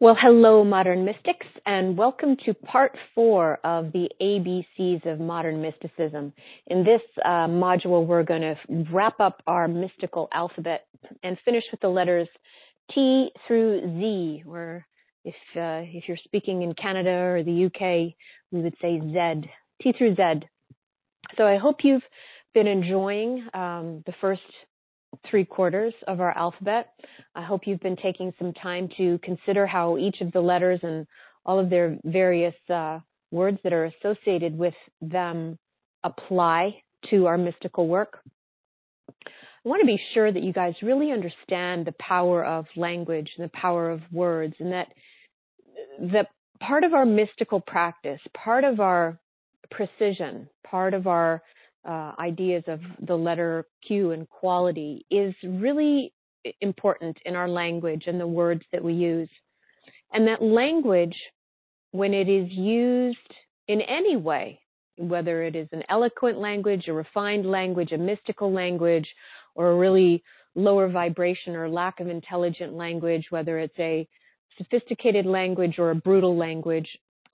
Well, hello, modern mystics, and welcome to part 4 of the ABCs of modern mysticism. In this module, we're going to wrap up our mystical alphabet and finish with the letters T through Z, or if you're speaking in Canada or the UK, we would say Z, T through Z. So I hope you've been enjoying the first 3/4 of our alphabet. I hope you've been taking some time to consider how each of the letters and all of their various words that are associated with them apply to our mystical work. I want to be sure that you guys really understand the power of language and the power of words, and that part of our mystical practice, part of our precision, part of our ideas of the letter Q and quality is really important in our language and the words that we use. And that language, when it is used in any way, whether it is an eloquent language, a refined language, a mystical language, or a really lower vibration or lack of intelligent language, whether it's a sophisticated language or a brutal language,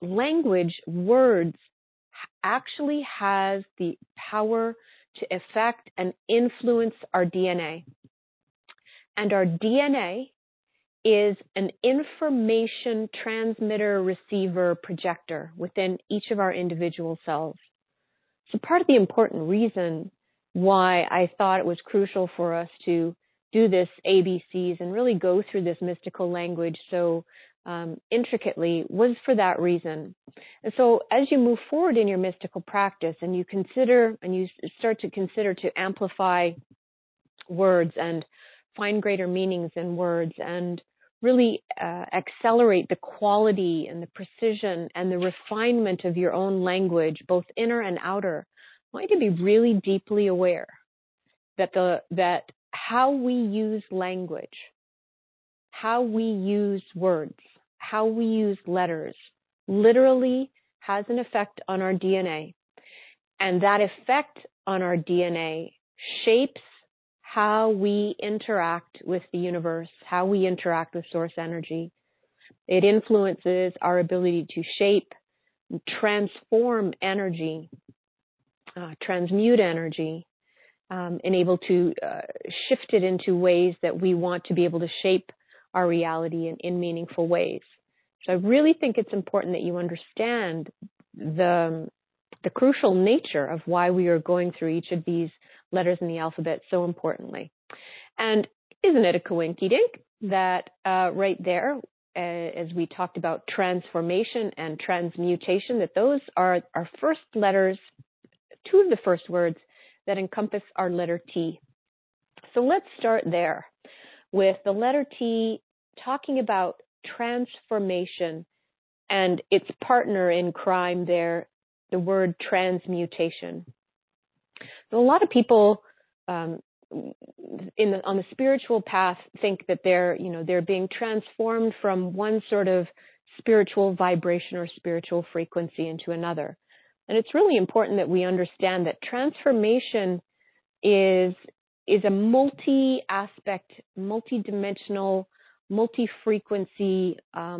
words actually has the power to affect and influence our DNA. And our DNA is an information transmitter, receiver, projector within each of our individual cells. So part of the important reason why I thought it was crucial for us to do this ABCs and really go through this mystical language so intricately was for that reason. And so as you move forward in your mystical practice and you start to consider to amplify words and find greater meanings in words and really accelerate the quality and the precision and the refinement of your own language, both inner and outer, I want you to be really deeply aware that how we use language, how we use words, how we use letters, literally has an effect on our DNA. And that effect on our DNA shapes how we interact with the universe, how we interact with source energy. It influences our ability to shape, transform energy, transmute energy, and able to shift it into ways that we want to be able to shape our reality in meaningful ways. So I really think it's important that you understand the crucial nature of why we are going through each of these letters in the alphabet so importantly. And isn't it a coinky-dink that right there, as we talked about transformation and transmutation, that those are our first letters, two of the first words that encompass our letter T. So let's start there with the letter T talking about transformation and its partner in crime there, the word transmutation. So a lot of people on the spiritual path think that they're being transformed from one sort of spiritual vibration or spiritual frequency into another. And it's really important that we understand that transformation is a multi-aspect, multi-dimensional, multi-frequency,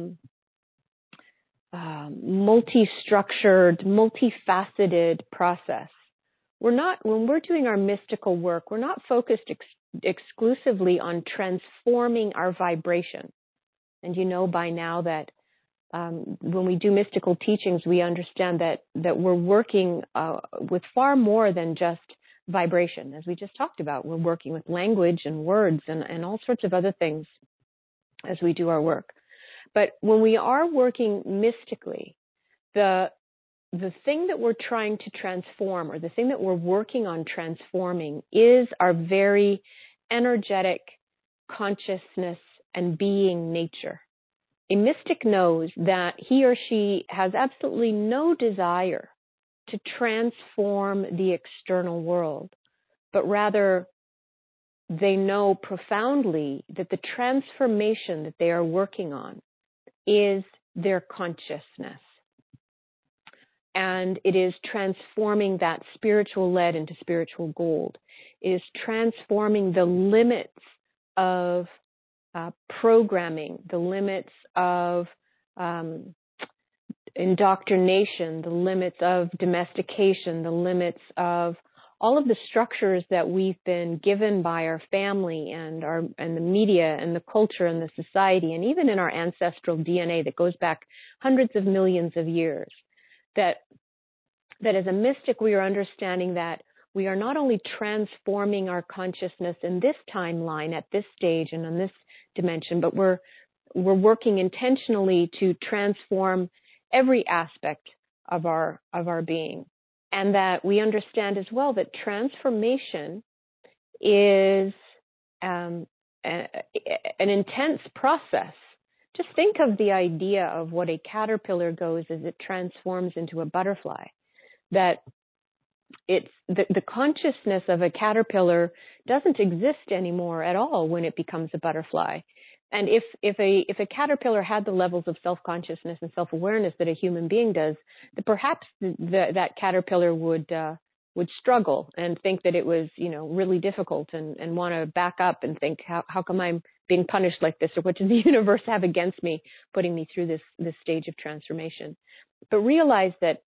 multi-structured, multifaceted process. When we're doing our mystical work, we're not focused exclusively on transforming our vibration. And you know by now that when we do mystical teachings, we understand that we're working with far more than just vibration. As we just talked about, we're working with language and words and all sorts of other things as we do our work. But when we are working mystically, the thing that we're trying to transform, or the thing that we're working on transforming, is our very energetic consciousness and being nature. A mystic knows that he or she has absolutely no desire to transform the external world, but rather they know profoundly that the transformation that they are working on is their consciousness. And it is transforming that spiritual lead into spiritual gold. It is transforming the limits of programming, the limits of indoctrination, the limits of domestication, the limits of all of the structures that we've been given by our family and the media and the culture and the society, and even in our ancestral DNA that goes back hundreds of millions of years. That as a mystic, we are understanding that we are not only transforming our consciousness in this timeline, at this stage and in this dimension, but we're working intentionally to transform every aspect of our being. And that we understand as well that transformation is an intense process. Just think of the idea of what a caterpillar goes as it transforms into a butterfly. That it's the consciousness of a caterpillar doesn't exist anymore at all when it becomes a butterfly. And if a caterpillar had the levels of self-consciousness and self-awareness that a human being does, that perhaps that caterpillar would struggle and think that it was, really difficult and want to back up and think, how come I'm being punished like this, or what does the universe have against me, putting me through this stage of transformation? But realize that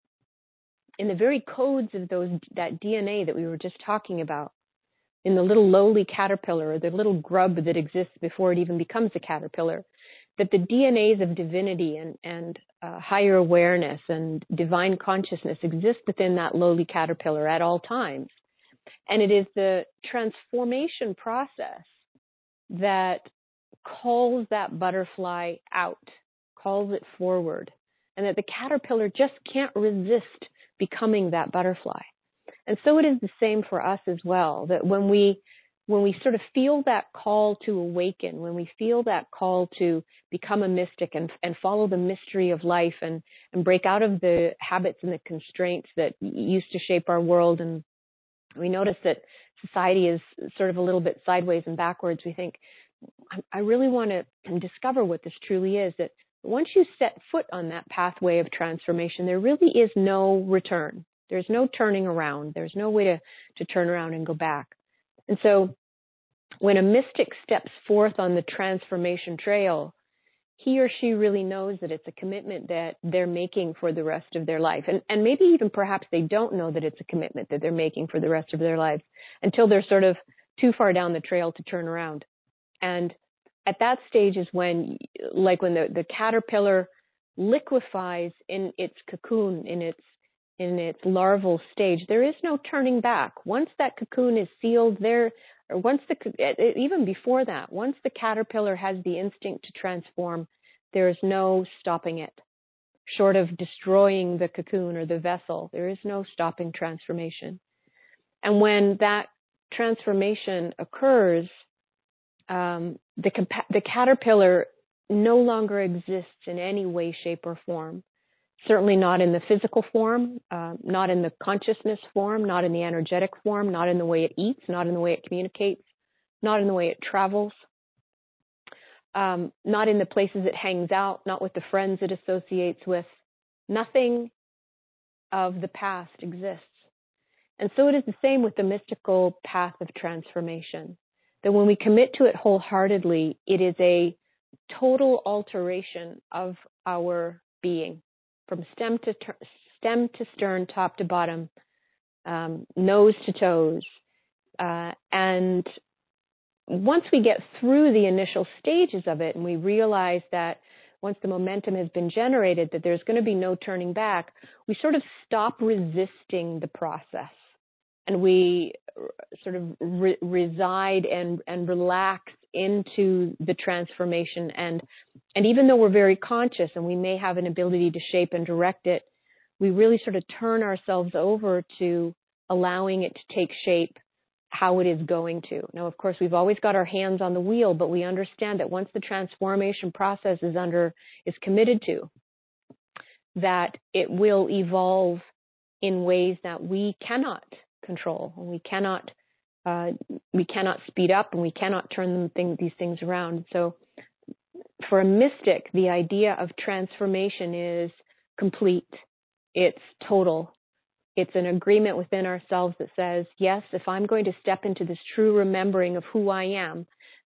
in the very codes of that DNA that we were just talking about, in the little lowly caterpillar, or the little grub that exists before it even becomes a caterpillar, that the DNAs of divinity and higher awareness and divine consciousness exist within that lowly caterpillar at all times. And it is the transformation process that calls that butterfly out, calls it forward, and that the caterpillar just can't resist becoming that butterfly. And so it is the same for us as well, that when we sort of feel that call to awaken, when we feel that call to become a mystic and follow the mystery of life and break out of the habits and the constraints that used to shape our world, and we notice that society is sort of a little bit sideways and backwards, we think, I really want to discover what this truly is, that once you set foot on that pathway of transformation, there really is no return. There's no turning around. There's no way to turn around and go back. And so when a mystic steps forth on the transformation trail, he or she really knows that it's a commitment that they're making for the rest of their life. And maybe even perhaps they don't know that it's a commitment that they're making for the rest of their lives until they're sort of too far down the trail to turn around. And at that stage is when, like when the caterpillar liquefies in its cocoon, in its larval stage, there is no turning back. Once that cocoon is sealed there, or even before that, once the caterpillar has the instinct to transform, there is no stopping it. Short of destroying the cocoon or the vessel, there is no stopping transformation. And when that transformation occurs, the caterpillar no longer exists in any way, shape, or form. Certainly not in the physical form, not in the consciousness form, not in the energetic form, not in the way it eats, not in the way it communicates, not in the way it travels, not in the places it hangs out, not with the friends it associates with. Nothing of the past exists. And so it is the same with the mystical path of transformation, that when we commit to it wholeheartedly, it is a total alteration of our being. From stem to stern, top to bottom, nose to toes. And once we get through the initial stages of it and we realize that once the momentum has been generated, that there's going to be no turning back, we sort of stop resisting the process. And we sort of reside and relax into the transformation. And even though we're very conscious and we may have an ability to shape and direct it, we really sort of turn ourselves over to allowing it to take shape how it is going to. Now, of course, we've always got our hands on the wheel, but we understand that once the transformation process is committed to, that it will evolve in ways that we cannot control, and we cannot speed up, and we cannot turn these things around. So for a mystic, the idea of transformation is complete. It's total. It's an agreement within ourselves that says, yes, if I'm going to step into this true remembering of who I am,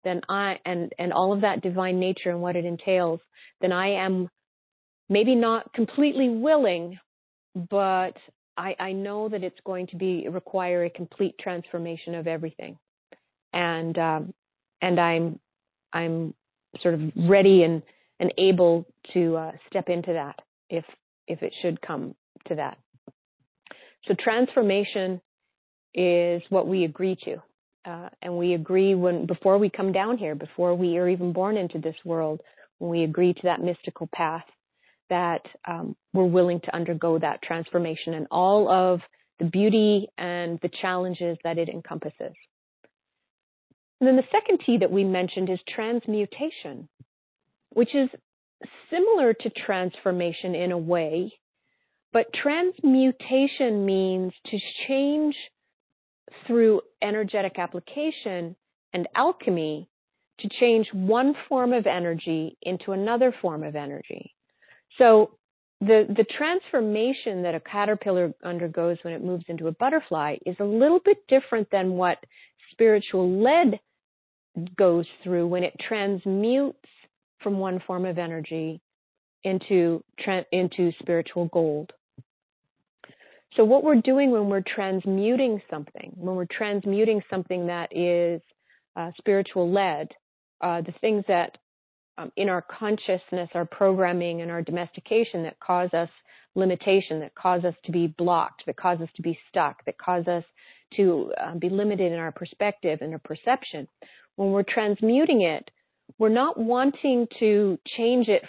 then and all of that divine nature and what it entails, then I am maybe not completely willing, but I know that it's going to require a complete transformation of everything. And I'm sort of ready and able to step into that if it should come to that. So transformation is what we agree to. And we agree before we come down here, before we are even born into this world, when we agree to that mystical path, that we're willing to undergo that transformation and all of the beauty and the challenges that it encompasses. And then the second T that we mentioned is transmutation, which is similar to transformation in a way, but transmutation means to change through energetic application and alchemy, to change one form of energy into another form of energy. So the transformation that a caterpillar undergoes when it moves into a butterfly is a little bit different than what spiritual lead goes through when it transmutes from one form of energy into spiritual gold. So what we're doing when we're transmuting something that is spiritual led, the things that in our consciousness, our programming and our domestication that cause us limitation, that cause us to be blocked, that cause us to be stuck, that cause us to be limited in our perspective and our perception. When we're transmuting it, we're not wanting to change it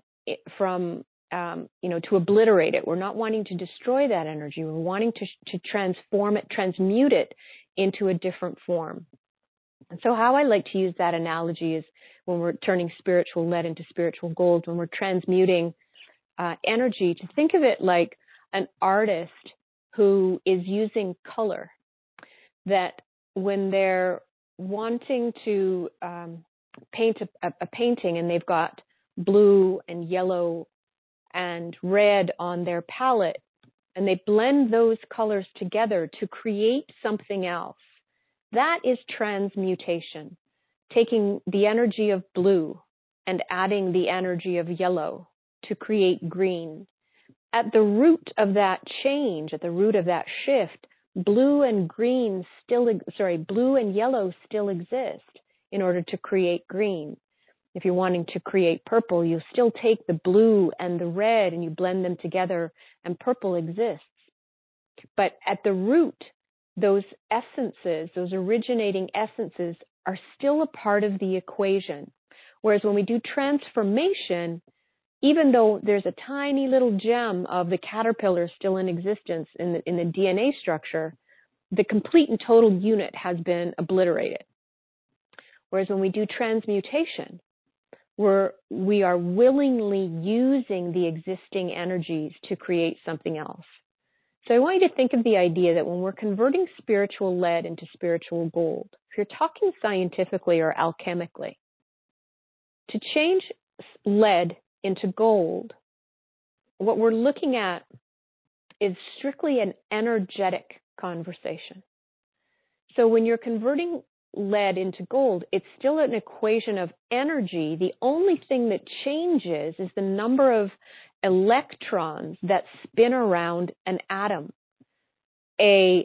to obliterate it. We're not wanting to destroy that energy. We're wanting to transform it, transmute it into a different form. And so how I like to use that analogy is when we're turning spiritual lead into spiritual gold, when we're transmuting energy, to think of it like an artist who is using color, that when they're wanting to paint a painting and they've got blue and yellow and red on their palette, and they blend those colors together to create something else. That is transmutation, taking the energy of blue and adding the energy of yellow to create green. At the root of that change, at the root of that shift, blue and yellow still exist in order to create green. If you're wanting to create purple, you still take the blue and the red and you blend them together and purple exists. But at the root, those essences, those originating essences are still a part of the equation. Whereas when we do transformation, even though there's a tiny little gem of the caterpillar still in existence in the DNA structure, the complete and total unit has been obliterated. Whereas when we do transmutation, we are willingly using the existing energies to create something else. So I want you to think of the idea that when we're converting spiritual lead into spiritual gold, if you're talking scientifically or alchemically, to change lead into gold, what we're looking at is strictly an energetic conversation. So when you're converting lead into gold, it's still an equation of energy. The only thing that changes is the number of electrons that spin around an atom. An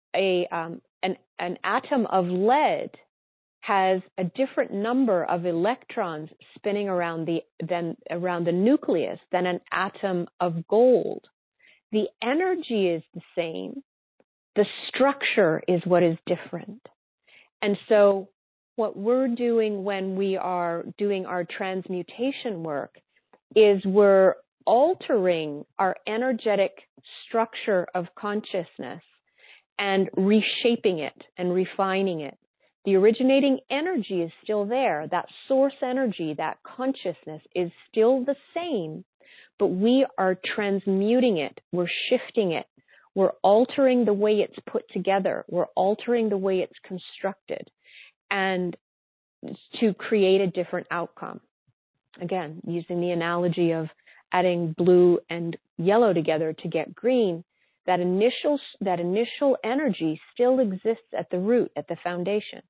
atom of lead has a different number of electrons spinning around the nucleus than an atom of gold. The energy is the same. The structure is what is different. And so what we're doing when we are doing our transmutation work is we're altering our energetic structure of consciousness and reshaping it and refining it. The originating energy is still there. That source energy, that consciousness is still the same, but we are transmuting it. We're shifting it. We're altering the way it's put together. We're altering the way it's constructed, and to create a different outcome. Again, using the analogy of adding blue and yellow together to get green, that initial energy still exists at the root, at the foundation.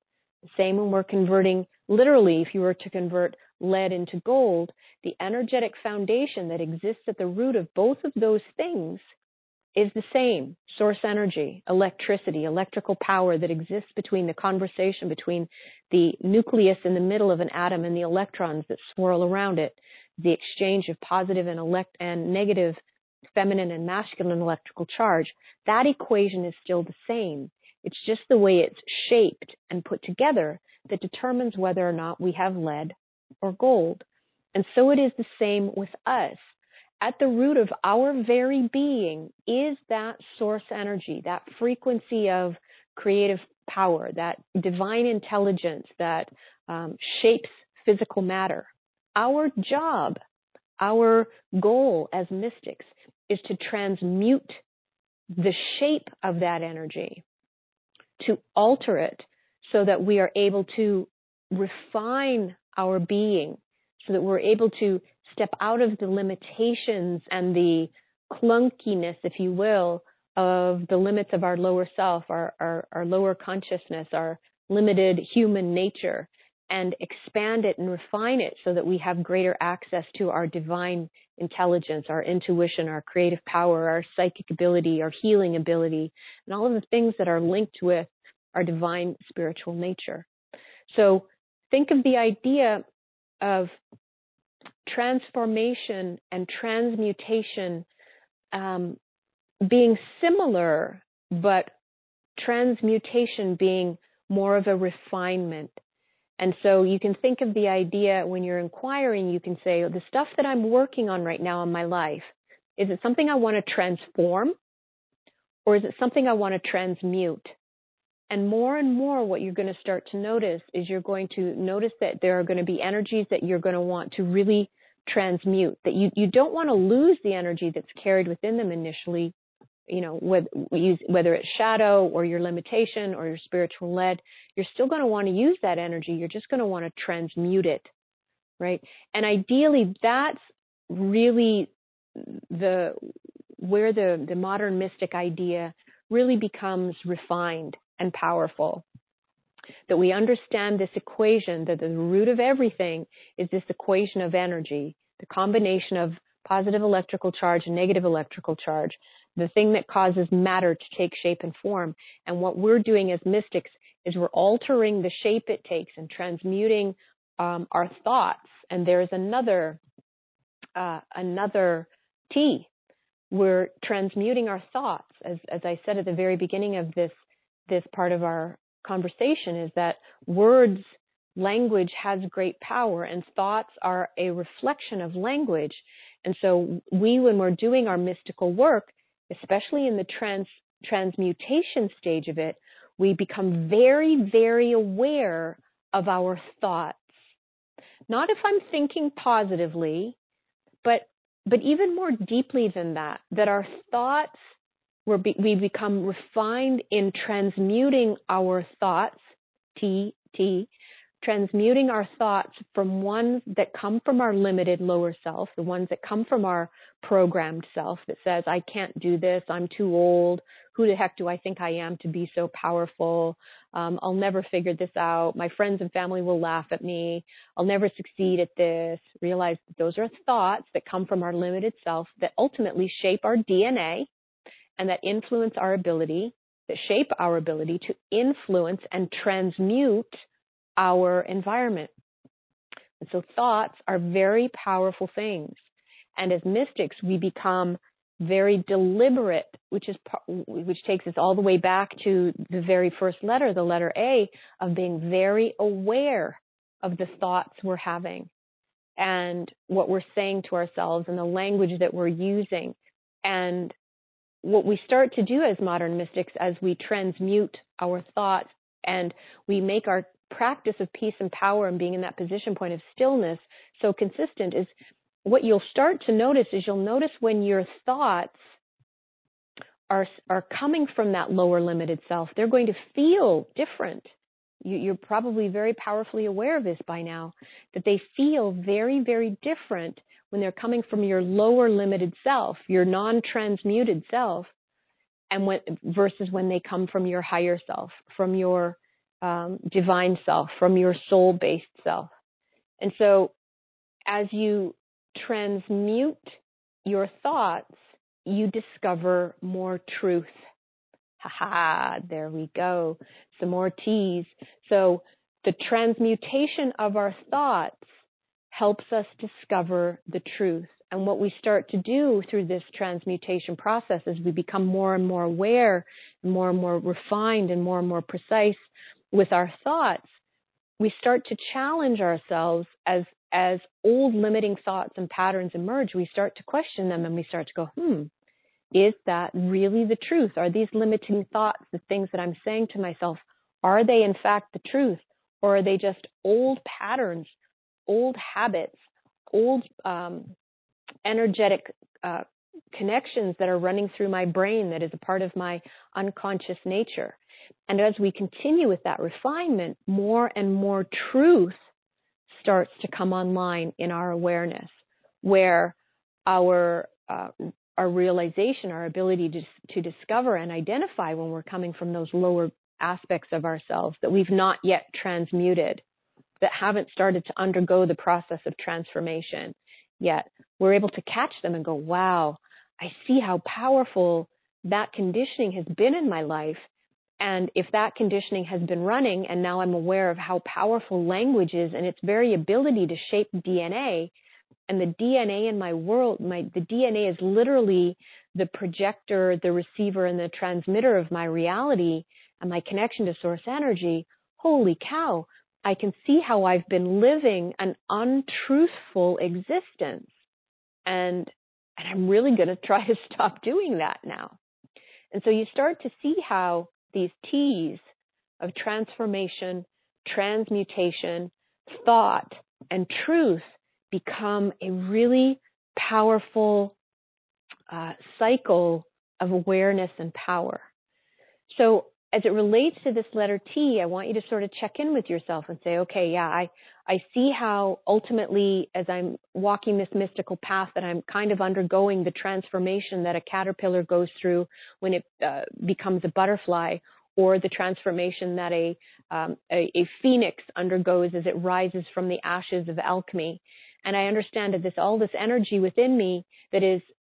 Same when we're converting, literally, if you were to convert lead into gold, the energetic foundation that exists at the root of both of those things is the same. Source energy, electricity, electrical power that exists between the conversation between the nucleus in the middle of an atom and the electrons that swirl around it, the exchange of positive and negative, feminine and masculine electrical charge. That equation is still the same. It's just the way it's shaped and put together that determines whether or not we have lead or gold. And so it is the same with us. At the root of our very being is that source energy, that frequency of creative power, that divine intelligence that shapes physical matter. Our job, our goal as mystics is to transmute the shape of that energy, to alter it so that we are able to refine our being, so that we're able to step out of the limitations and the clunkiness, if you will, of the limits of our lower self, our lower consciousness, our limited human nature, and expand it and refine it so that we have greater access to our divine intelligence, our intuition, our creative power, our psychic ability, our healing ability, and all of the things that are linked with our divine spiritual nature. So think of the idea of transformation and transmutation being similar, but transmutation being more of a refinement. And so you can think of the idea when you're inquiring, you can say, the stuff that I'm working on right now in my life, is it something I want to transform, or is it something I want to transmute? And more what you're going to start to notice is you're going to notice that there are going to be energies that you're going to want to really transmute, that you don't want to lose the energy that's carried within them initially, you know, whether it's shadow or your limitation or your spiritual lead, you're still going to want to use that energy. You're just going to want to transmute it, right? And ideally, that's really where the modern mystic idea really becomes refined and powerful. That we understand this equation, that the root of everything is this equation of energy, the combination of positive electrical charge and negative electrical charge, the thing that causes matter to take shape and form. And what we're doing as mystics is we're altering the shape it takes and transmuting our thoughts. And there's another T. We're transmuting our thoughts. As I said at the very beginning of this part of our conversation, is that language has great power, and thoughts are a reflection of language. And so when we're doing our mystical work, especially in the transmutation stage of it, we become very, very aware of our thoughts. Not if I'm thinking positively, but even more deeply than that our thoughts, we become refined in transmuting our thoughts, transmuting our thoughts from ones that come from our limited lower self, the ones that come from our programmed self that says, I can't do this, I'm too old, who the heck do I think I am to be so powerful, I'll never figure this out, my friends and family will laugh at me, I'll never succeed at this. Realize that those are thoughts that come from our limited self that ultimately shape our DNA and that influence our ability, that shape our ability to influence and transmute our environment. And so thoughts are very powerful things. And as mystics, we become very deliberate, which takes us all the way back to the very first letter, the letter A, of being very aware of the thoughts we're having and what we're saying to ourselves and the language that we're using. And what we start to do as modern mystics, as we transmute our thoughts and we make our practice of peace and power and being in that position point of stillness so consistent, is what you'll start to notice is you'll notice when your thoughts are coming from that lower limited self, they're going to feel different. You're probably very powerfully aware of this by now, that they feel very, very different when they're coming from your lower limited self, your non-transmuted self, and versus when they come from your higher self, from your divine self, from your soul-based self. And so as you transmute your thoughts, you discover more truth. There we go. Some more T's. So the transmutation of our thoughts helps us discover the truth. And what we start to do through this transmutation process is we become more and more aware, and more refined, and more precise with our thoughts. We start to challenge ourselves as old limiting thoughts and patterns emerge. We start to question them, and we start to go, is that really the truth? Are these limiting thoughts, the things that I'm saying to myself, are they in fact the truth? Or are they just old patterns, old habits, old energetic connections that are running through my brain that is a part of my unconscious nature? And as we continue with that refinement, more and more truth starts to come online in our awareness, where our realization, our ability to discover and identify when we're coming from those lower aspects of ourselves that we've not yet transmuted, that haven't started to undergo the process of transformation yet, we're able to catch them and go, wow, I see how powerful that conditioning has been in my life. And if that conditioning has been running, and now I'm aware of how powerful language is and its very ability to shape DNA, and the DNA in my world, the DNA is literally the projector, the receiver, and the transmitter of my reality and my connection to source energy. Holy cow, I can see how I've been living an untruthful existence. And I'm really going to try to stop doing that now. And so you start to see how these T's of transformation, transmutation, thought, and truth become a really powerful cycle of awareness and power. So as it relates to this letter T, I want you to sort of check in with yourself and say, okay, yeah, I see how ultimately as I'm walking this mystical path that I'm kind of undergoing the transformation that a caterpillar goes through when it becomes a butterfly, or the transformation that a phoenix undergoes as it rises from the ashes of alchemy. And I understand that all this energy within me that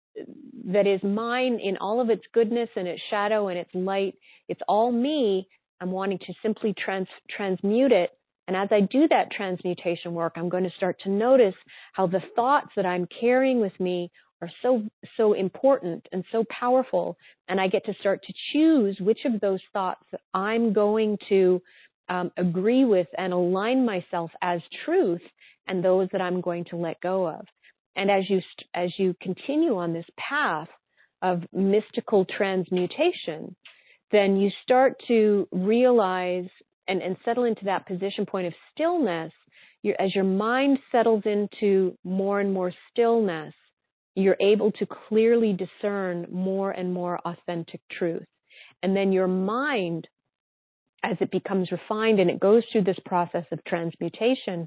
is mine in all of its goodness and its shadow and its light, it's all me. I'm wanting to simply transmute it. And as I do that transmutation work, I'm going to start to notice how the thoughts that I'm carrying with me are so important and so powerful. And I get to start to choose which of those thoughts that I'm going to agree with and align myself as truth, and those that I'm going to let go of. And as you continue on this path of mystical transmutation, then you start to realize and settle into that position point of stillness. As your mind settles into more and more stillness, you're able to clearly discern more and more authentic truth. And then your mind, as it becomes refined and it goes through this process of transmutation,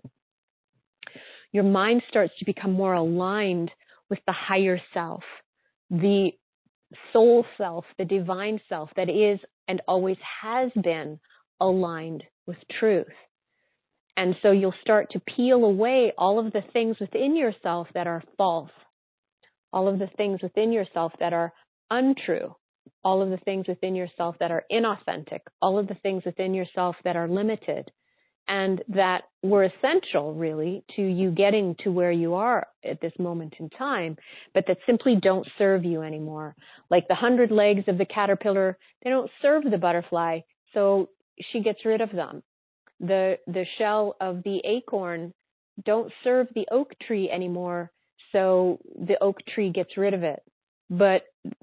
your mind starts to become more aligned with the higher self, the soul self, the divine self that is and always has been aligned with truth. And so you'll start to peel away all of the things within yourself that are false, all of the things within yourself that are untrue, all of the things within yourself that are inauthentic, all of the things within yourself that are limited, and that were essential, really, to you getting to where you are at this moment in time, but that simply don't serve you anymore. Like the 100 legs of the caterpillar, they don't serve the butterfly, so she gets rid of them. The shell of the acorn don't serve the oak tree anymore, so the oak tree gets rid of it. But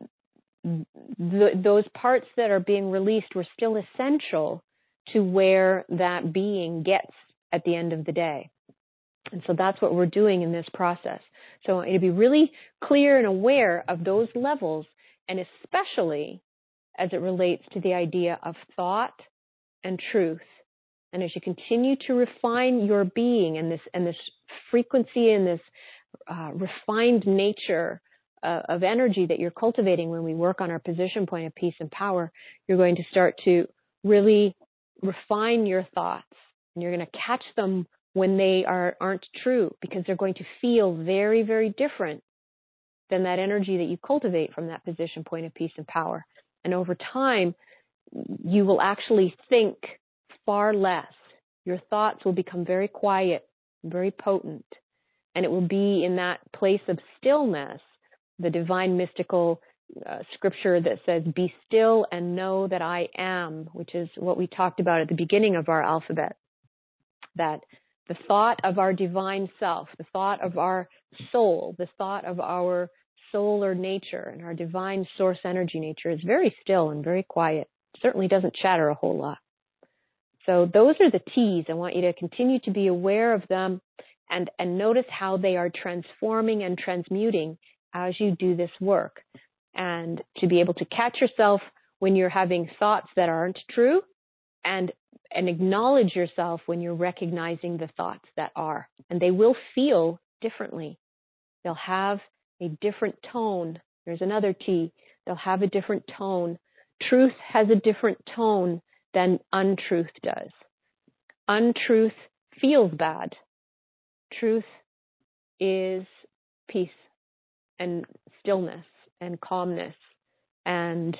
those parts that are being released were still essential to where that being gets at the end of the day. And so that's what we're doing in this process. So I want you to be really clear and aware of those levels, and especially as it relates to the idea of thought and truth. And as you continue to refine your being and this frequency and this refined nature of energy that you're cultivating when we work on our position point of peace and power, you're going to start to really refine your thoughts, and you're going to catch them when they aren't true, because they're going to feel very, very different than that energy that you cultivate from that position, point of peace and power. And over time, you will actually think far less. Your thoughts will become very quiet, very potent, and it will be in that place of stillness, the divine mystical scripture that says, "Be still and know that I am," which is what we talked about at the beginning of our alphabet, that the thought of our divine self, the thought of our soul, the thought of our solar nature and our divine source energy nature is very still and very quiet. It certainly doesn't chatter a whole lot. So those are the T's. I want you to continue to be aware of them and notice how they are transforming and transmuting as you do this work. And to be able to catch yourself when you're having thoughts that aren't true, and acknowledge yourself when you're recognizing the thoughts that are. And they will feel differently. They'll have a different tone. There's another T. They'll have a different tone. Truth has a different tone than untruth does. Untruth feels bad. Truth is peace and stillness and calmness and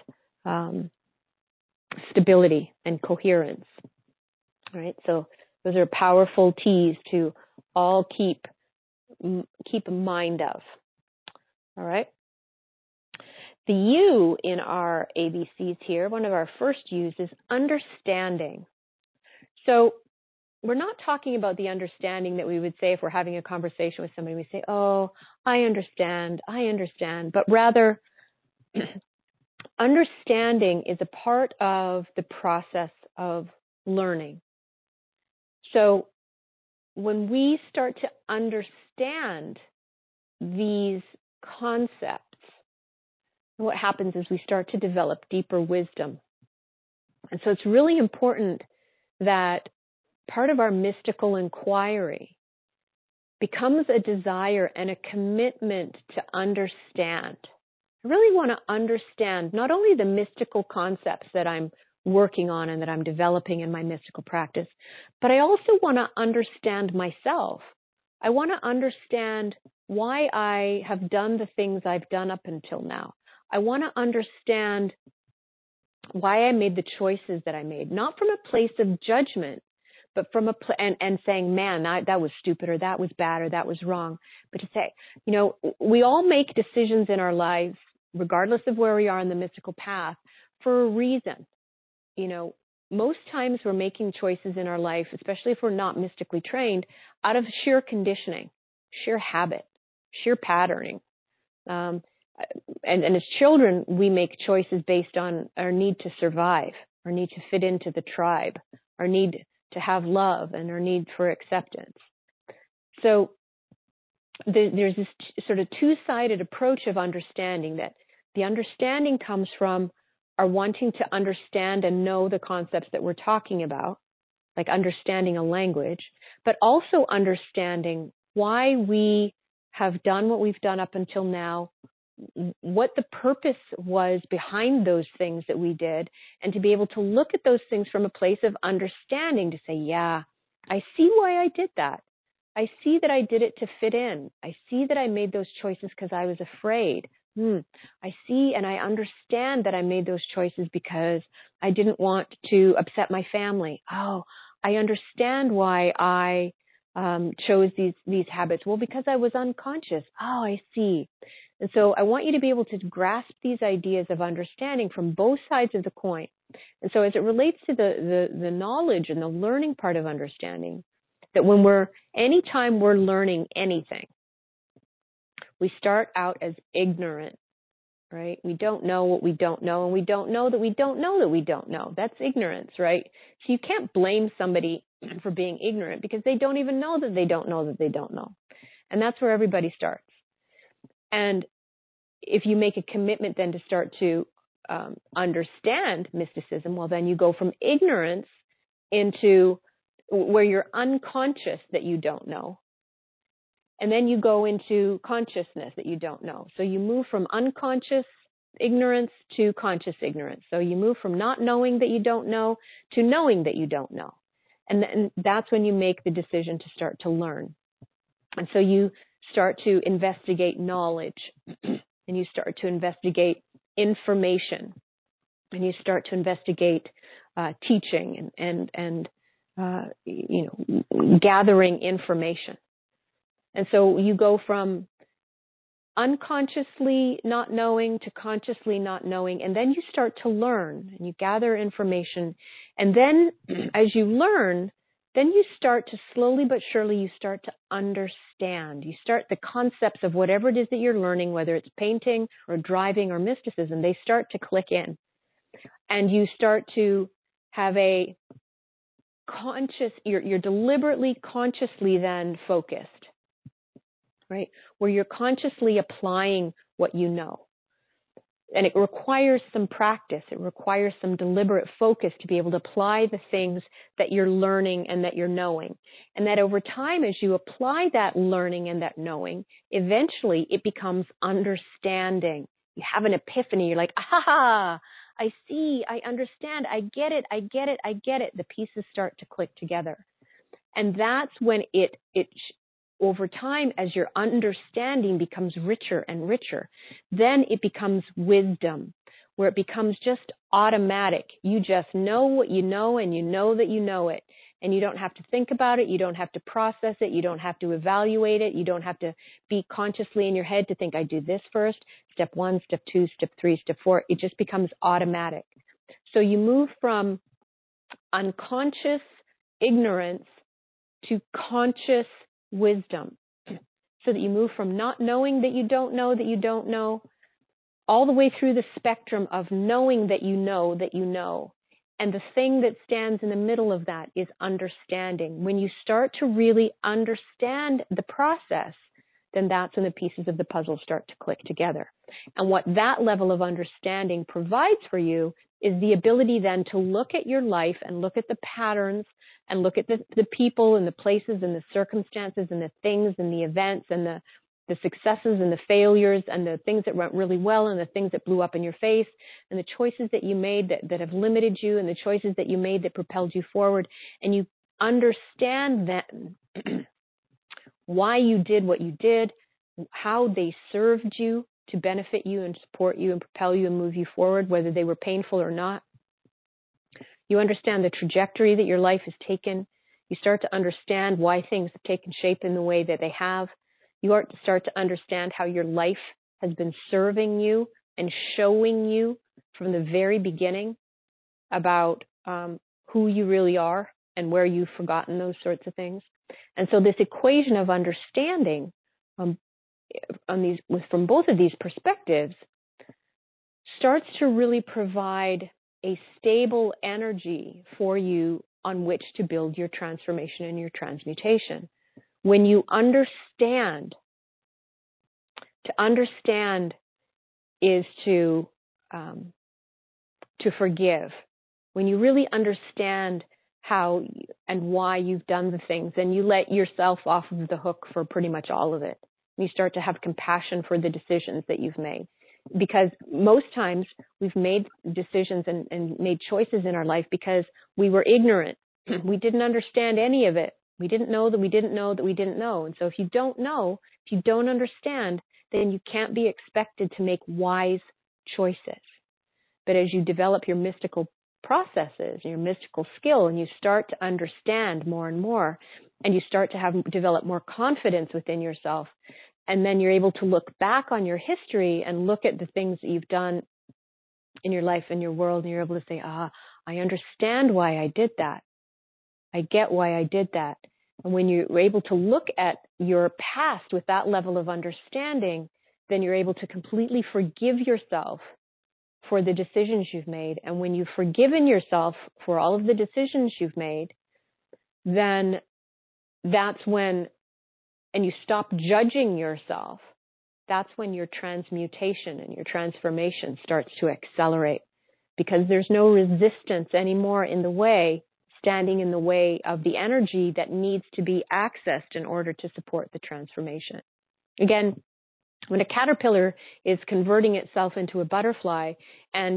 stability and coherence. All right, so those are powerful T's to all keep mind of. All right. The U in our ABCs here, one of our first U's is understanding. So we're not talking about the understanding that we would say if we're having a conversation with somebody. We say, "Oh, I understand," but rather understanding is a part of the process of learning. So when we start to understand these concepts, what happens is we start to develop deeper wisdom. And so it's really important that part of our mystical inquiry becomes a desire and a commitment to understand. I really want to understand not only the mystical concepts that I'm working on and that I'm developing in my mystical practice, but I also want to understand myself. I want to understand why I have done the things I've done up until now. I want to understand why I made the choices that I made, not from a place of judgment, but from and saying, "Man, that was stupid," or "That was bad," or "That was wrong," but to say, we all make decisions in our lives, regardless of where we are in the mystical path, for a reason. Most times we're making choices in our life, especially if we're not mystically trained, out of sheer conditioning, sheer habit, sheer patterning. And as children, we make choices based on our need to survive, our need to fit into the tribe, our need to have love, and our need for acceptance. So there's this sort of two-sided approach of understanding, that the understanding comes from our wanting to understand and know the concepts that we're talking about, like understanding a language, but also understanding why we have done what we've done up until now, what the purpose was behind those things that we did, and to be able to look at those things from a place of understanding, to say, "Yeah, I see why I did that. I see that I did it to fit in. I see that I made those choices because I was afraid. I see and I understand that I made those choices because I didn't want to upset my family. Oh, I understand why I chose these habits. Well, because I was unconscious. Oh, I see." And so I want you to be able to grasp these ideas of understanding from both sides of the coin. And so as it relates to the knowledge and the learning part of understanding, that anytime we're learning anything, we start out as ignorant, right? We don't know what we don't know, and we don't know that we don't know that we don't know. That's ignorance, right? So you can't blame somebody for being ignorant because they don't even know that they don't know that they don't know. And that's where everybody starts. And if you make a commitment then to start to understand mysticism, well, then you go from ignorance into where you're unconscious that you don't know. And then you go into consciousness that you don't know. So you move from unconscious ignorance to conscious ignorance. So you move from not knowing that you don't know to knowing that you don't know. And then that's when you make the decision to start to learn. And so you start to investigate knowledge, and you start to investigate information, and you start to investigate teaching and gathering information. And so you go from unconsciously not knowing to consciously not knowing, and then you start to learn, and you gather information. And then as you learn, then you start to slowly but surely, you start to understand. You start the concepts of whatever it is that you're learning, whether it's painting or driving or mysticism, they start to click in. And you start to have a conscious, you're deliberately, consciously then focused, right? Where you're consciously applying what you know. And it requires some practice. It requires some deliberate focus to be able to apply the things that you're learning and that you're knowing. And that over time, as you apply that learning and that knowing, eventually it becomes understanding. You have an epiphany. You're like, ah, I see, I understand, I get it, I get it, I get it. The pieces start to click together. And that's when it over time, as your understanding becomes richer and richer, then it becomes wisdom, where it becomes just automatic. You just know what you know, and you know that you know it. And you don't have to think about it. You don't have to process it. You don't have to evaluate it. You don't have to be consciously in your head to think, I do this first, step 1, step 2, step 3, step 4. It just becomes automatic. So you move from unconscious ignorance to conscious wisdom, so that you move from not knowing that you don't know, all the way through the spectrum of knowing that you know that you know. And the thing that stands in the middle of that is understanding. When you start to really understand the process, then that's when the pieces of the puzzle start to click together. And what that level of understanding provides for you is the ability then to look at your life and look at the patterns and look at the people and the places and the circumstances and the things and the events and the successes and the failures and the things that went really well and the things that blew up in your face and the choices that you made that have limited you and the choices that you made that propelled you forward. And you understand then why you did what you did, how they served you to benefit you and support you and propel you and move you forward, whether they were painful or not. You understand the trajectory that your life has taken. You start to understand why things have taken shape in the way that they have. You start to understand how your life has been serving you and showing you from the very beginning about who you really are and where you've forgotten those sorts of things. And so this equation of understanding from both of these perspectives starts to really provide a stable energy for you on which to build your transformation and your transmutation. When you understand, to understand is to forgive. When you really understand how and why you've done the things, then you let yourself off of the hook for pretty much all of it. You start to have compassion for the decisions that you've made. Because most times we've made decisions and made choices in our life because we were ignorant. We didn't understand any of it. We didn't know that we didn't know that we didn't know. And so if you don't know, if you don't understand, then you can't be expected to make wise choices. But as you develop your mystical processes, your mystical skill, and you start to understand more and more, and you start to develop more confidence within yourself, and then you're able to look back on your history and look at the things that you've done in your life and your world, and you're able to say, I understand why I did that. I get why I did that. And when you're able to look at your past with that level of understanding, then you're able to completely forgive yourself for the decisions you've made. And when you've forgiven yourself for all of the decisions you've made, then that's when, and you stop judging yourself, that's when your transmutation and your transformation starts to accelerate, because there's no resistance anymore in the way, standing in the way of the energy that needs to be accessed in order to support the transformation. Again, When a caterpillar is converting itself into a butterfly, and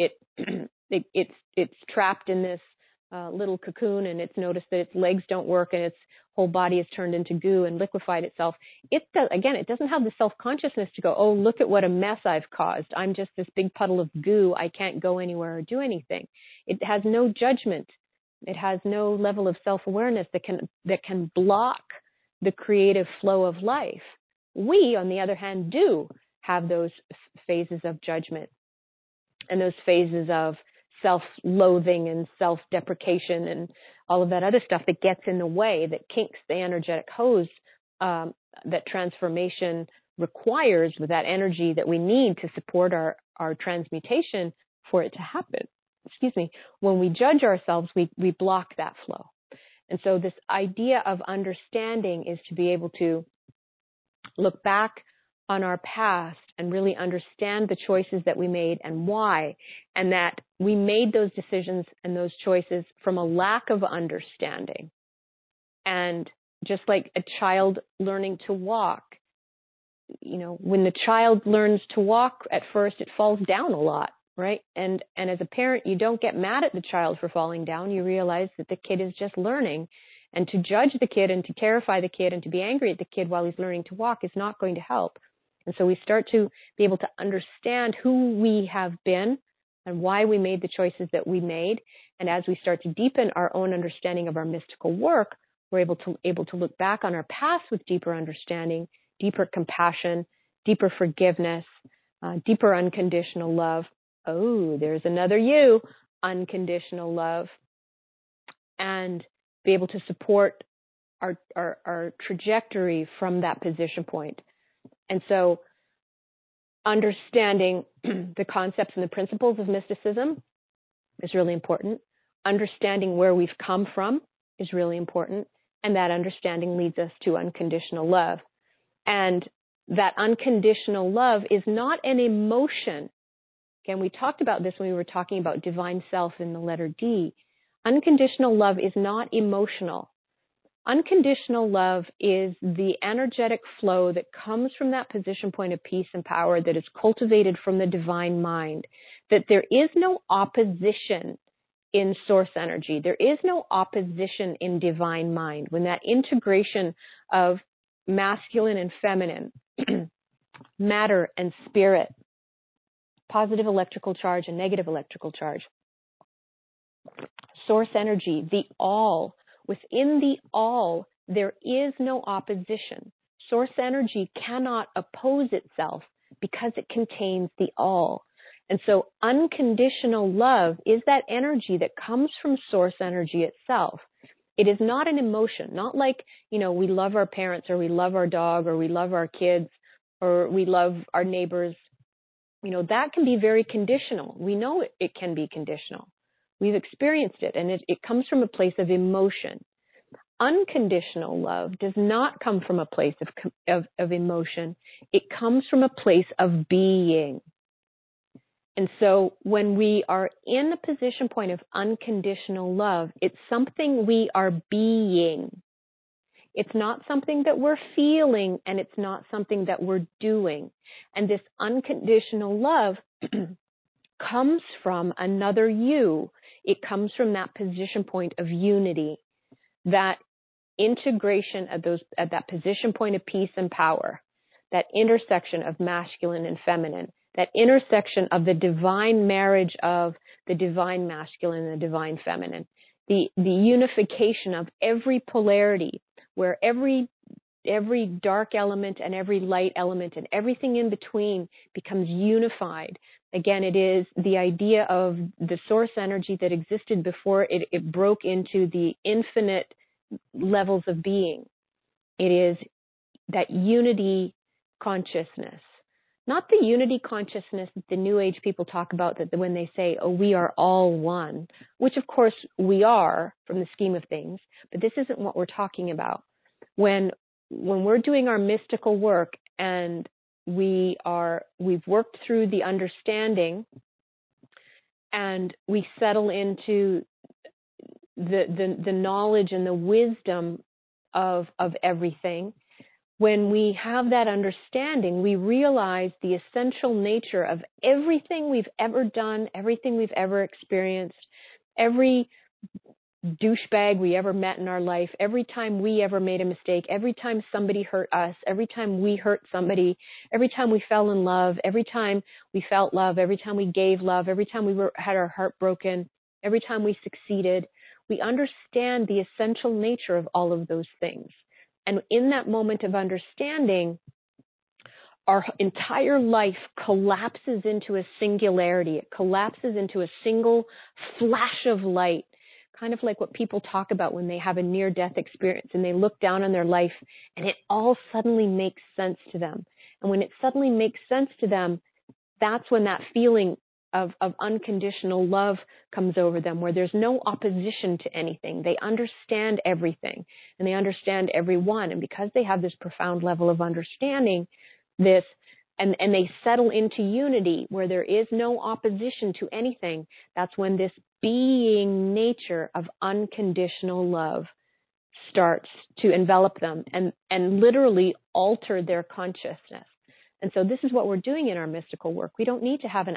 it's trapped in this little cocoon, and it's noticed that its legs don't work, and its whole body is turned into goo and liquefied itself. It doesn't have the self-consciousness to go, oh, look at what a mess I've caused. I'm just this big puddle of goo. I can't go anywhere or do anything. It has no judgment. It has no level of self-awareness that can block the creative flow of life. We, on the other hand, do have those phases of judgment and those phases of self-loathing and self-deprecation and all of that other stuff that gets in the way, that kinks the energetic hose that transformation requires, with that energy that we need to support our transmutation for it to happen. Excuse me. When we judge ourselves, we block that flow. And so this idea of understanding is to be able to look back on our past and really understand the choices that we made and why, and that we made those decisions and those choices from a lack of understanding. And just like a child learning to walk, when the child learns to walk, at first it falls down a lot, right? And as a parent, you don't get mad at the child for falling down. You realize that the kid is just learning. And to judge the kid and to terrify the kid and to be angry at the kid while he's learning to walk is not going to help. And so we start to be able to understand who we have been and why we made the choices that we made. And as we start to deepen our own understanding of our mystical work, we're able to look back on our past with deeper understanding, deeper compassion, deeper forgiveness, deeper unconditional love. Oh, there's another you, unconditional love. And be able to support our trajectory from that position point. And so understanding the concepts and the principles of mysticism is really important. Understanding where we've come from is really important. And that understanding leads us to unconditional love. And that unconditional love is not an emotion. Again, we talked about this when we were talking about divine self in the letter D. Unconditional love is not emotional. Unconditional love is the energetic flow that comes from that position point of peace and power that is cultivated from the divine mind, that there is no opposition in source energy. There is no opposition in divine mind. When that integration of masculine and feminine, matter and spirit, positive electrical charge and negative electrical charge, source energy, the all, within the all, there is no opposition. Source energy cannot oppose itself because it contains the all. And so unconditional love is that energy that comes from source energy itself. It is not an emotion, not like, we love our parents or we love our dog or we love our kids or we love our neighbors. That can be very conditional. We know it can be conditional. We've experienced it, and it comes from a place of emotion. Unconditional love does not come from a place of emotion. It comes from a place of being. And so when we are in the position point of unconditional love, it's something we are being. It's not something that we're feeling, and it's not something that we're doing. And this unconditional love comes from another you. It comes from that position point of unity, that integration at that position point of peace and power, that intersection of masculine and feminine, that intersection of the divine marriage of the divine masculine and the divine feminine, the unification of every polarity, where every dark element and every light element and everything in between becomes unified. Again, it is the idea of the source energy that existed before it broke into the infinite levels of being. It is that unity consciousness, not the unity consciousness that the New Age people talk about, that when they say, oh, we are all one, which of course we are from the scheme of things, but this isn't what we're talking about. When we're doing our mystical work and we've worked through the understanding and we settle into the knowledge and the wisdom of everything, when we have that understanding, we realize the essential nature of everything we've ever done, everything we've ever experienced, every douchebag we ever met in our life, every time we ever made a mistake, every time somebody hurt us, every time we hurt somebody, every time we fell in love, every time we felt love, every time we gave love, every time we had our heart broken, every time we succeeded, we understand the essential nature of all of those things. And in that moment of understanding, our entire life collapses into a singularity. It collapses into a single flash of light, kind of like what people talk about when they have a near-death experience and they look down on their life and it all suddenly makes sense to them. And when it suddenly makes sense to them, that's when that feeling of unconditional love comes over them, where there's no opposition to anything. They understand everything and they understand everyone. And because they have this profound level of understanding, and they settle into unity where there is no opposition to anything, that's when this being nature of unconditional love starts to envelop them and literally alter their consciousness. And so this is what we're doing in our mystical work. We don't need to have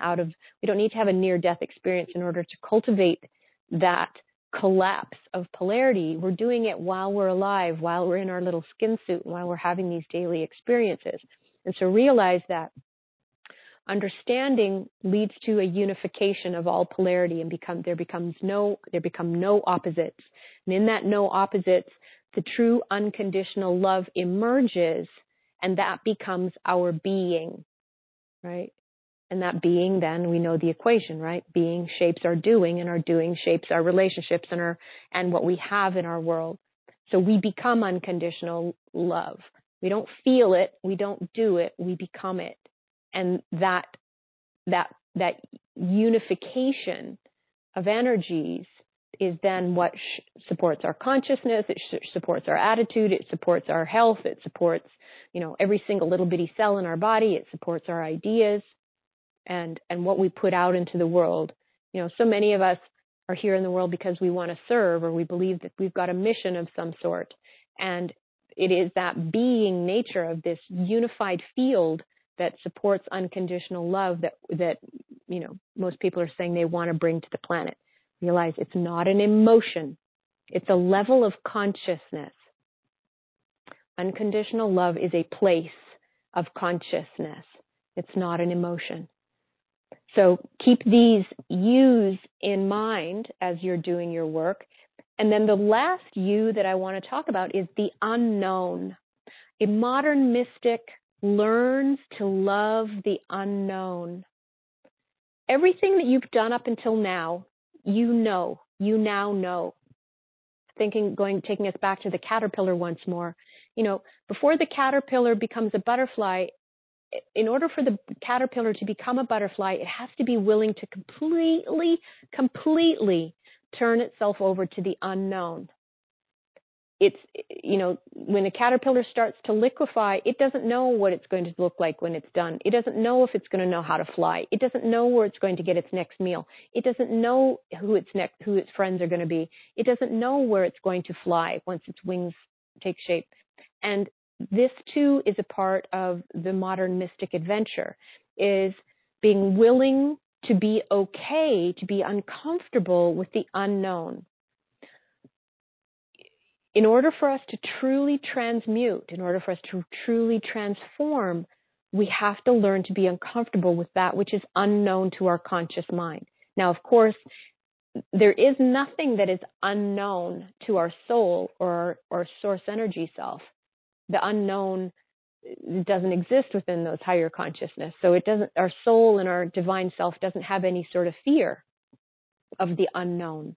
a near-death experience in order to cultivate that collapse of polarity. We're doing it while we're alive, while we're in our little skin suit, while we're having these daily experiences. And so realize that understanding leads to a unification of all polarity, and there become no opposites. And in that no opposites, the true unconditional love emerges, and that becomes our being, right? And that being, then we know the equation, right? Being shapes our doing, and our doing shapes our relationships and what we have in our world. So we become unconditional love. We don't feel it, we don't do it, we become it. And that unification of energies is then what supports our consciousness, it supports our attitude, it supports our health, it supports, every single little bitty cell in our body, it supports our ideas and what we put out into the world. So many of us are here in the world because we want to serve, or we believe that we've got a mission of some sort. And it is that being nature of this unified field that supports unconditional love that most people are saying they want to bring to the planet. Realize it's not an emotion. It's a level of consciousness. Unconditional love is a place of consciousness. It's not an emotion. So keep these U's in mind as you're doing your work. And then the last U that I want to talk about is the unknown. A modern mystic learns to love the unknown. Everything that you've done up until now, you now know. Taking us back to the caterpillar once more. Before the caterpillar becomes a butterfly, in order for the caterpillar to become a butterfly, it has to be willing to completely turn itself over to the unknown. It's, when a caterpillar starts to liquefy, it doesn't know what it's going to look like when it's done. It doesn't know if it's going to know how to fly. It doesn't know where it's going to get its next meal. It doesn't know who its friends are going to be. It doesn't know where it's going to fly once its wings take shape. And this too is a part of the modern mystic adventure, is being willing to be okay, to be uncomfortable with the unknown. In order for us to truly transmute, in order for us to truly transform, we have to learn to be uncomfortable with that which is unknown to our conscious mind. Now, of course, there is nothing that is unknown to our soul or source energy self. The unknown doesn't exist within those higher consciousness. So our soul and our divine self doesn't have any sort of fear of the unknown.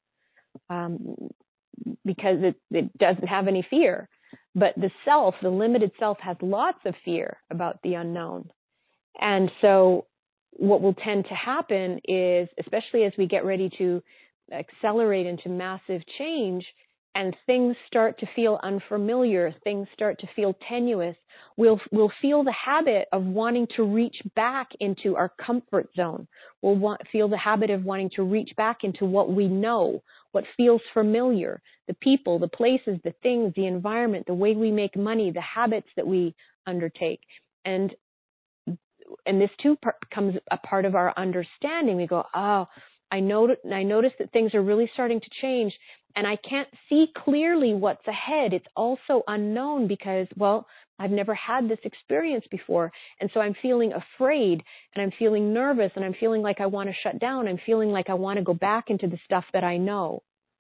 Because it doesn't have any fear. But the limited self, has lots of fear about the unknown. And so what will tend to happen is, especially as we get ready to accelerate into massive change and things start to feel unfamiliar, things start to feel tenuous, we'll feel the habit of wanting to reach back into our comfort zone. We'll feel the habit of wanting to reach back into what we know, what feels familiar, the people, the places, the things, the environment, the way we make money, the habits that we undertake. And this too becomes a part of our understanding. We go, oh, I notice that things are really starting to change, and I can't see clearly what's ahead. It's also unknown because, well, I've never had this experience before. And so I'm feeling afraid, and I'm feeling nervous, and I'm feeling like I want to shut down. I'm feeling like I want to go back into the stuff that I know.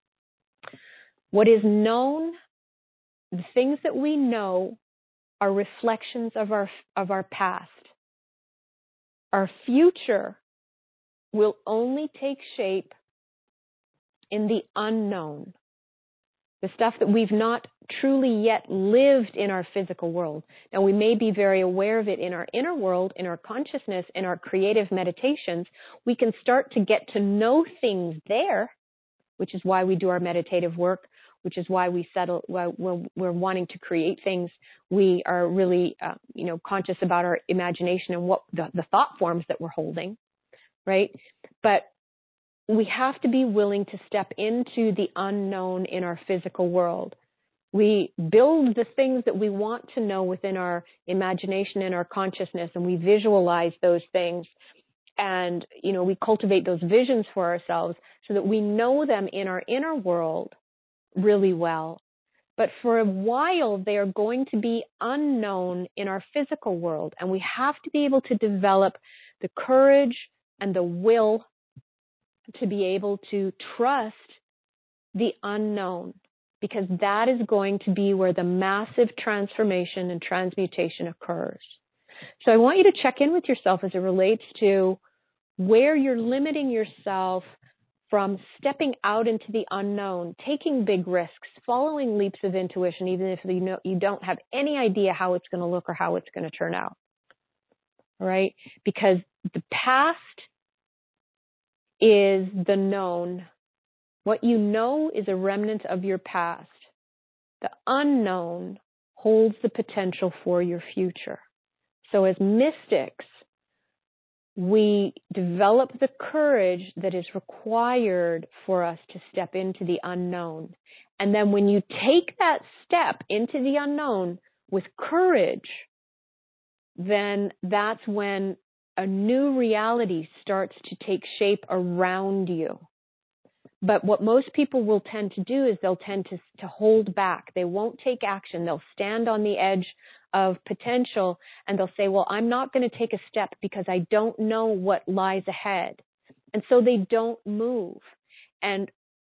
What is known, the things that we know, are reflections of our past. Our future will only take shape in the unknown, the stuff that we've not truly yet lived in our physical world. Now, we may be very aware of it in our inner world, in our consciousness, in our creative meditations. We can start to get to know things there, which is why we do our meditative work, which is why we settle, when we're wanting to create things. We are really, conscious about our imagination and what the thought forms that we're holding, right? But we have to be willing to step into the unknown in our physical world. We build the things that we want to know within our imagination and our consciousness, and we visualize those things. And, we cultivate those visions for ourselves so that we know them in our inner world really well. But for a while, they are going to be unknown in our physical world. And we have to be able to develop the courage and the will to be able to trust the unknown, because that is going to be where the massive transformation and transmutation occurs. So I want you to check in with yourself as it relates to where you're limiting yourself from stepping out into the unknown, taking big risks, following leaps of intuition, even if you don't have any idea how it's going to look or how it's going to turn out. All right? Because the past is the known. What you know is a remnant of your past. The unknown holds the potential for your future. So as mystics, we develop the courage that is required for us to step into the unknown. And then when you take that step into the unknown with courage, then that's when a new reality starts to take shape around you. But what most people will tend to do is they'll tend to hold back. They won't take action. They'll stand on the edge of potential, and they'll say, well, I'm not going to take a step because I don't know what lies ahead. And so they don't move. And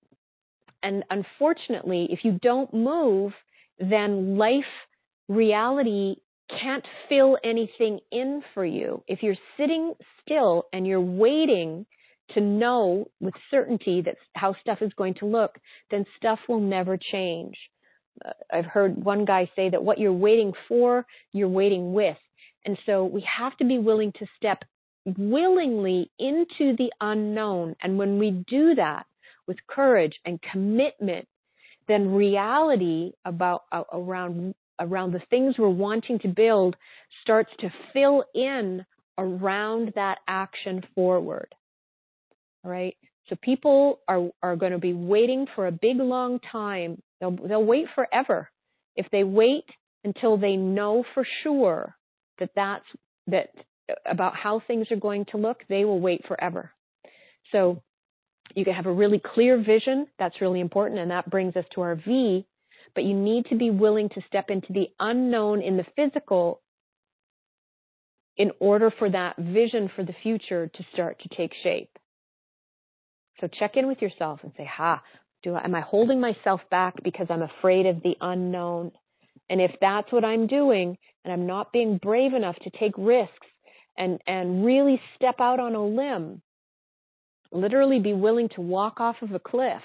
unfortunately, if you don't move, then life reality can't fill anything in for you. If you're sitting still and you're waiting to know with certainty that how stuff is going to look, then stuff will never change. I've heard one guy say that what you're waiting for, you're waiting with. And so we have to be willing to step willingly into the unknown. And when we do that with courage and commitment, then reality around the things we're wanting to build starts to fill in around that action forward. All right? So people are going to be waiting for a big, long time. They'll wait forever. If they wait until they know for sure that about how things are going to look, they will wait forever. So you can have a really clear vision. That's really important, and that brings us to our V. But you need to be willing to step into the unknown in the physical in order for that vision for the future to start to take shape. So check in with yourself and say, am I holding myself back because I'm afraid of the unknown? And if that's what I'm doing, and I'm not being brave enough to take risks and really step out on a limb, literally be willing to walk off of a cliff,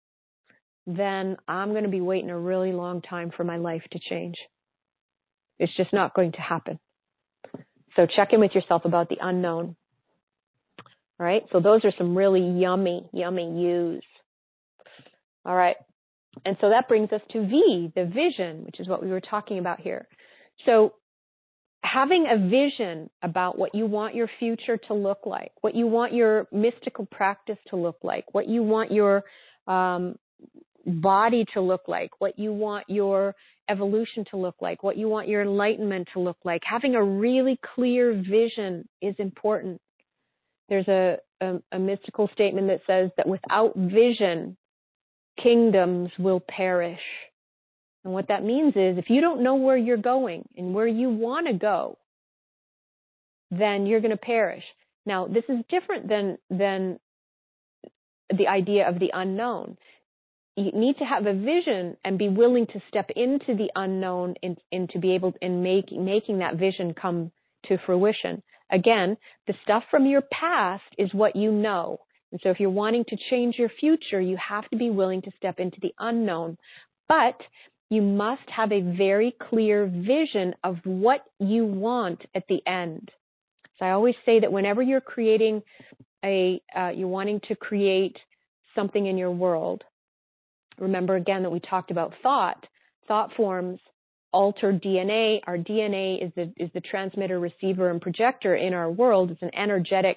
then I'm going to be waiting a really long time for my life to change. It's just not going to happen. So check in with yourself about the unknown. All right, so those are some really yummy U's. All right, and so that brings us to V, the vision, which is what we were talking about here. So having a vision about what you want your future to look like, what you want your mystical practice to look like, what you want your body to look like, what you want your evolution to look like, what you want your enlightenment to look like. Having a really clear vision is important. There's a mystical statement that says that without vision, kingdoms will perish. And what that means is if you don't know where you're going and where you want to go, then you're going to perish. Now, this is different than the idea of the unknown. You need to have a vision and be willing to step into the unknown and to be able in making that vision come to fruition. Again, the stuff from your past is what you know. And so if you're wanting to change your future, you have to be willing to step into the unknown. But you must have a very clear vision of what you want at the end. So I always say that whenever you're creating you're wanting to create something in your world, remember again that we talked about thought. Thought forms alter DNA. Our DNA is the transmitter, receiver, and projector in our world. It's an energetic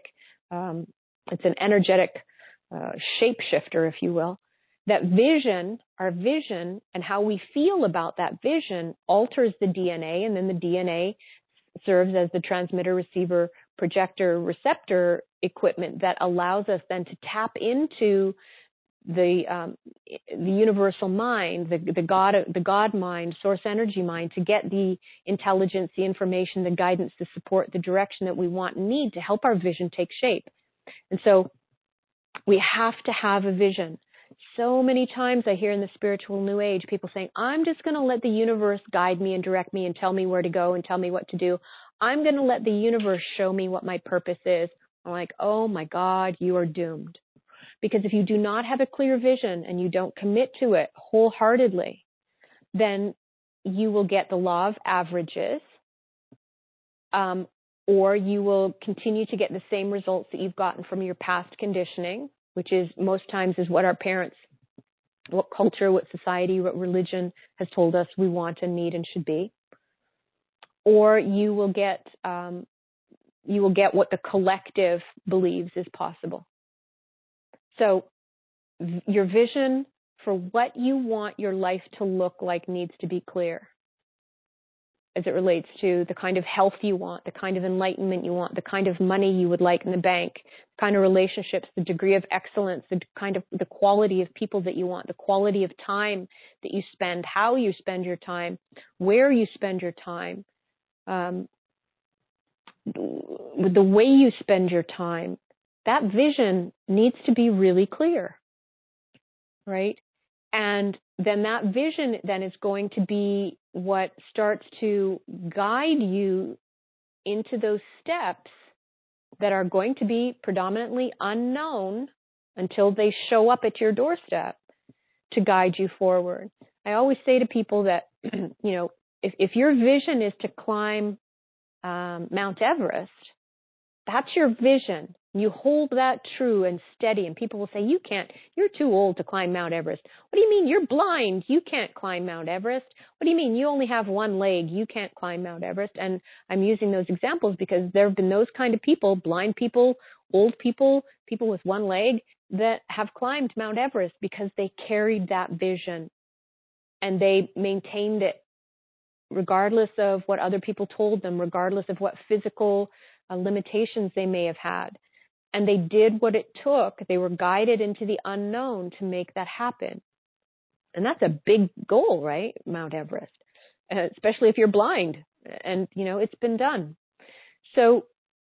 shapeshifter, if you will. That vision, our vision, and how we feel about that vision alters the DNA, and then the DNA serves as the transmitter, receiver, projector, receptor equipment that allows us then to tap into the universal mind, the God mind, source energy mind, to get the intelligence, the information, the guidance, the support, the direction that we want and need to help our vision take shape. And so we have to have a vision. So many times I hear in the spiritual new age people saying, I'm just going to let the universe guide me and direct me and tell me where to go and tell me what to do. I'm going to let the universe show me what my purpose is. I'm like, oh my God, you are doomed. Because if you do not have a clear vision and you don't commit to it wholeheartedly, then you will get the law of averages, or you will continue to get the same results that you've gotten from your past conditioning, which is most times is what our parents, what culture, what society, what religion has told us we want and need and should be. Or you will get what the collective believes is possible. So your vision for what you want your life to look like needs to be clear as it relates to the kind of health you want, the kind of enlightenment you want, the kind of money you would like in the bank, the kind of relationships, the degree of excellence, the quality of people that you want, the quality of time that you spend, how you spend your time, where you spend your time, the way you spend your time. That vision needs to be really clear, right? And then that vision then is going to be what starts to guide you into those steps that are going to be predominantly unknown until they show up at your doorstep to guide you forward. I always say to people that, if your vision is to climb Mount Everest, that's your vision. You hold that true and steady, and people will say, you're too old to climb Mount Everest. What do you mean? You're blind. You can't climb Mount Everest. What do you mean? You only have one leg. You can't climb Mount Everest. And I'm using those examples because there have been those kind of people, blind people, old people, people with one leg, that have climbed Mount Everest because they carried that vision and they maintained it regardless of what other people told them, regardless of what physical limitations they may have had. And they did what it took. They were guided into the unknown to make that happen. And that's a big goal, right? Mount Everest, especially if you're blind. And, it's been done. So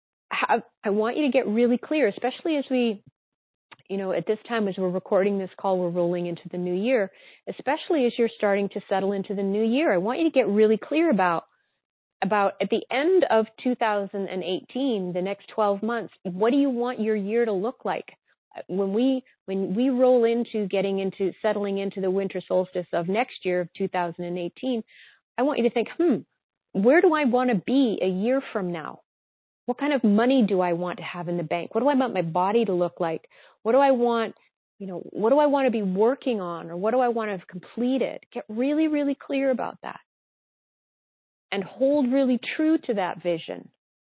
I want you to get really clear, especially as we, at this time, as we're recording this call, we're rolling into the new year, especially as you're starting to settle into the new year. I want you to get really clear about at the end of 2018, the next 12 months, what do you want your year to look like? When we roll into settling into the winter solstice of next year of 2018, I want you to think, where do I want to be a year from now? What kind of money do I want to have in the bank? What do I want my body to look like? What do I want, what do I want to be working on, or what do I want to have completed? Get really, really clear about that. And hold really true to that vision.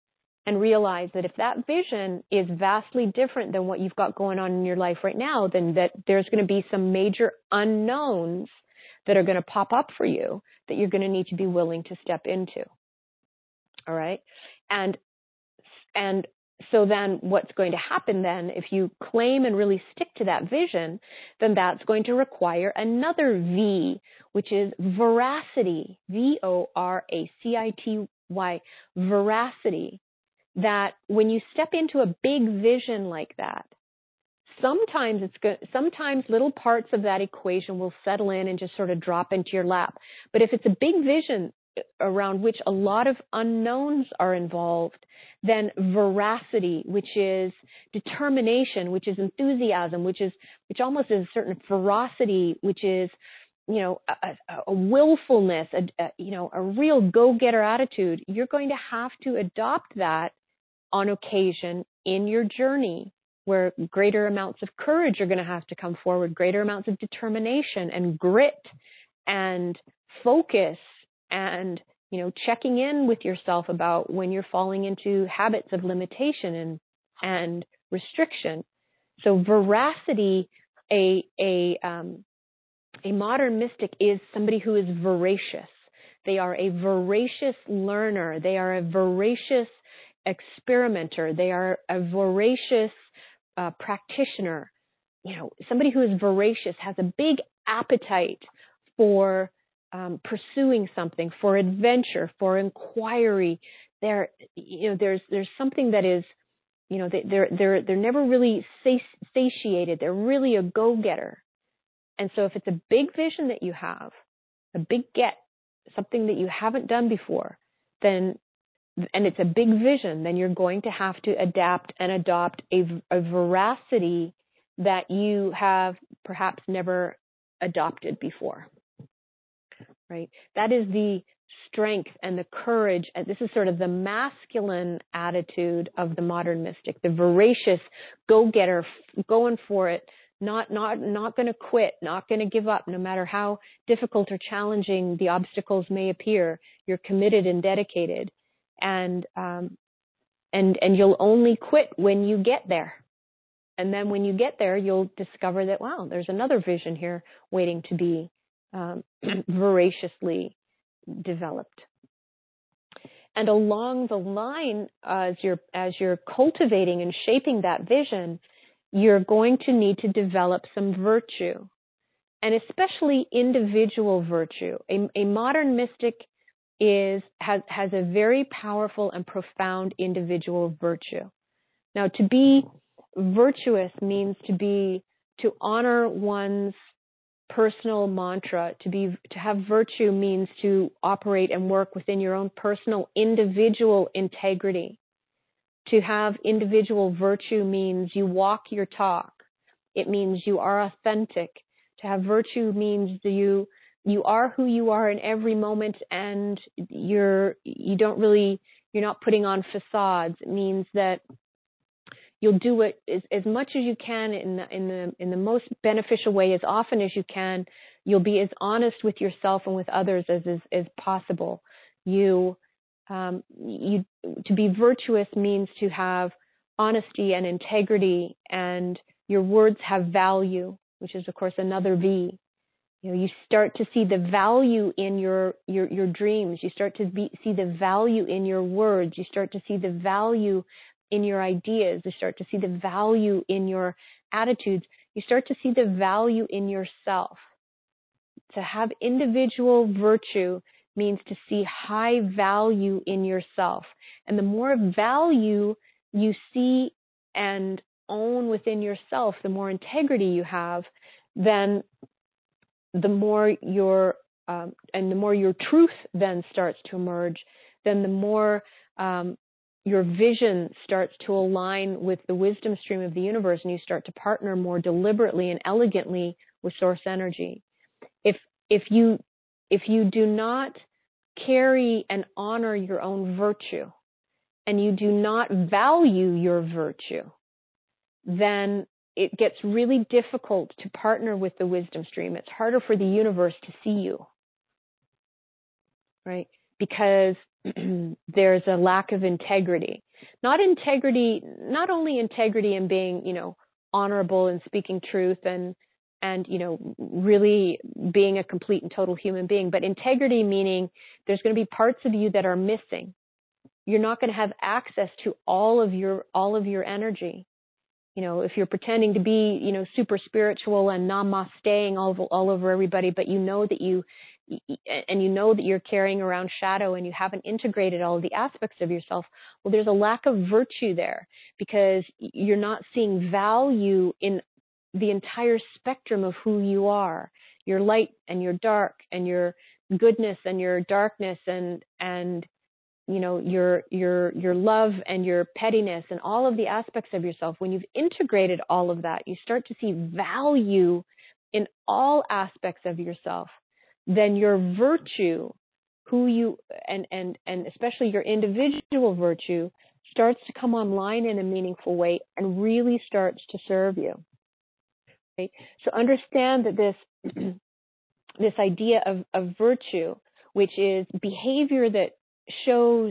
and realize that if that vision is vastly different than what you've got going on in your life right now, then that there's going to be some major unknowns that are going to pop up for you that you're going to need to be willing to step into. All right? And so then what's going to happen then, if you claim and really stick to that vision, then that's going to require another V, which is veracity, V-O-R-A-C-I-T-Y, veracity, that when you step into a big vision like that, sometimes little parts of that equation will settle in and just sort of drop into your lap. But if it's a big vision around which a lot of unknowns are involved, then veracity, which is determination, which is enthusiasm, which almost is a certain ferocity, which is, a willfulness, a real go-getter attitude, you're going to have to adopt that on occasion in your journey, where greater amounts of courage are going to have to come forward, greater amounts of determination and grit and focus and, checking in with yourself about when you're falling into habits of limitation and restriction. So veracity, a modern mystic is somebody who is voracious. They are a voracious learner. They are a voracious experimenter. They are a voracious practitioner. Somebody who is voracious has a big appetite for pursuing something, for adventure, for inquiry. There's something that is, they're never really satiated. They're really a go-getter. And so if it's a big vision that you have, a big get, something that you haven't done before, and it's a big vision, then you're going to have to adapt and adopt a veracity that you have perhaps never adopted before. Right? That is the strength and the courage, and this is sort of the masculine attitude of the modern mystic, the voracious go-getter, going for it, not going to quit, not going to give up, no matter how difficult or challenging the obstacles may appear. You're committed and dedicated, and you'll only quit when you get there. And then when you get there, you'll discover that, wow, there's another vision here waiting to be voraciously developed. And along the line, as you're cultivating and shaping that vision, you're going to need to develop some virtue, and especially individual virtue. A modern mystic has a very powerful and profound individual virtue. Now, to be virtuous means to honor one's personal mantra. To have virtue means to operate and work within your own personal individual integrity. To have individual virtue means you walk your talk. It means you are authentic. To have virtue means you are who you are in every moment, and you're not putting on facades. It means that you'll do it as much as you can in the most beneficial way, as often as you can. You'll be as honest with yourself and with others as possible. To be virtuous means to have honesty and integrity, and your words have value, which is of course another V. You start to see the value in your dreams. You start to see the value in your words. You start to see the value in your ideas. You start to see the value in your attitudes. You start to see the value in yourself. To have individual virtue means to see high value in yourself. And the more value you see and own within yourself, the more integrity you have, then the more your truth then starts to emerge, then the more your vision starts to align with the wisdom stream of the universe, and you start to partner more deliberately and elegantly with source energy. If you do not carry and honor your own virtue, and you do not value your virtue, then it gets really difficult to partner with the wisdom stream. It's harder for the universe to see you, right? Because there's a lack of integrity. not only integrity in being, honorable and speaking truth and, really being a complete and total human being, but integrity meaning there's going to be parts of you that are missing. You're not going to have access to all of your energy. If you're pretending to be, super spiritual and namasteing all over everybody, but you know that you're carrying around shadow and you haven't integrated all of the aspects of yourself, well, there's a lack of virtue there because you're not seeing value in the entire spectrum of who you are, your light and your dark and your goodness and your darkness and your love and your pettiness and all of the aspects of yourself. When you've integrated all of that, you start to see value in all aspects of yourself. Then your virtue, who you and especially your individual virtue, starts to come online in a meaningful way and really starts to serve you. Okay? So understand that this idea of virtue, which is behavior that shows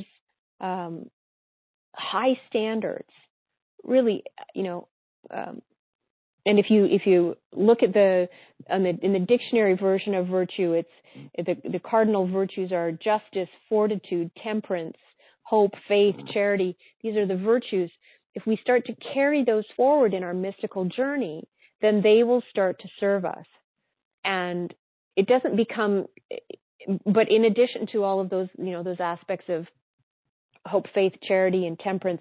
high standards, really, and if you look at in the dictionary version of virtue, it's the cardinal virtues are justice, fortitude, temperance, hope, faith, charity. These are the virtues. If we start to carry those forward in our mystical journey, then they will start to serve us. And it doesn't become, but in addition to all of those, those aspects of hope, faith, charity, and temperance,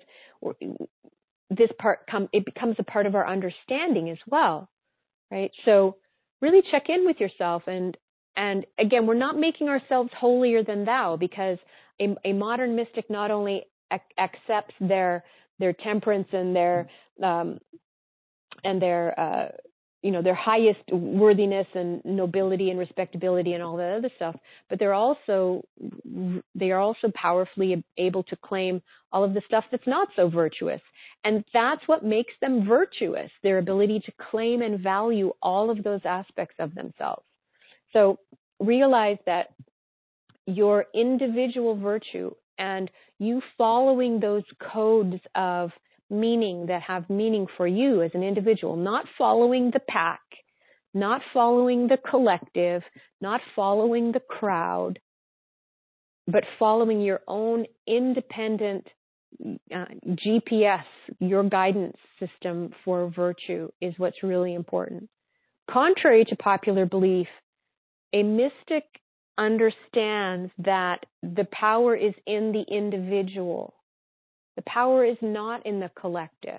it becomes a part of our understanding as well, right? So really check in with yourself. And again, we're not making ourselves holier than thou, because a modern mystic not only accepts their temperance and their highest worthiness and nobility and respectability and all that other stuff, but they are also powerfully able to claim all of the stuff that's not so virtuous. And that's what makes them virtuous, their ability to claim and value all of those aspects of themselves. So realize that your individual virtue and you following those codes of meaning that have meaning for you as an individual, not following the pack, not following the collective, not following the crowd, but following your own independent GPS, your guidance system for virtue is what's really important. Contrary to popular belief, a mystic understands that the power is in the individual. The power is not in the collective.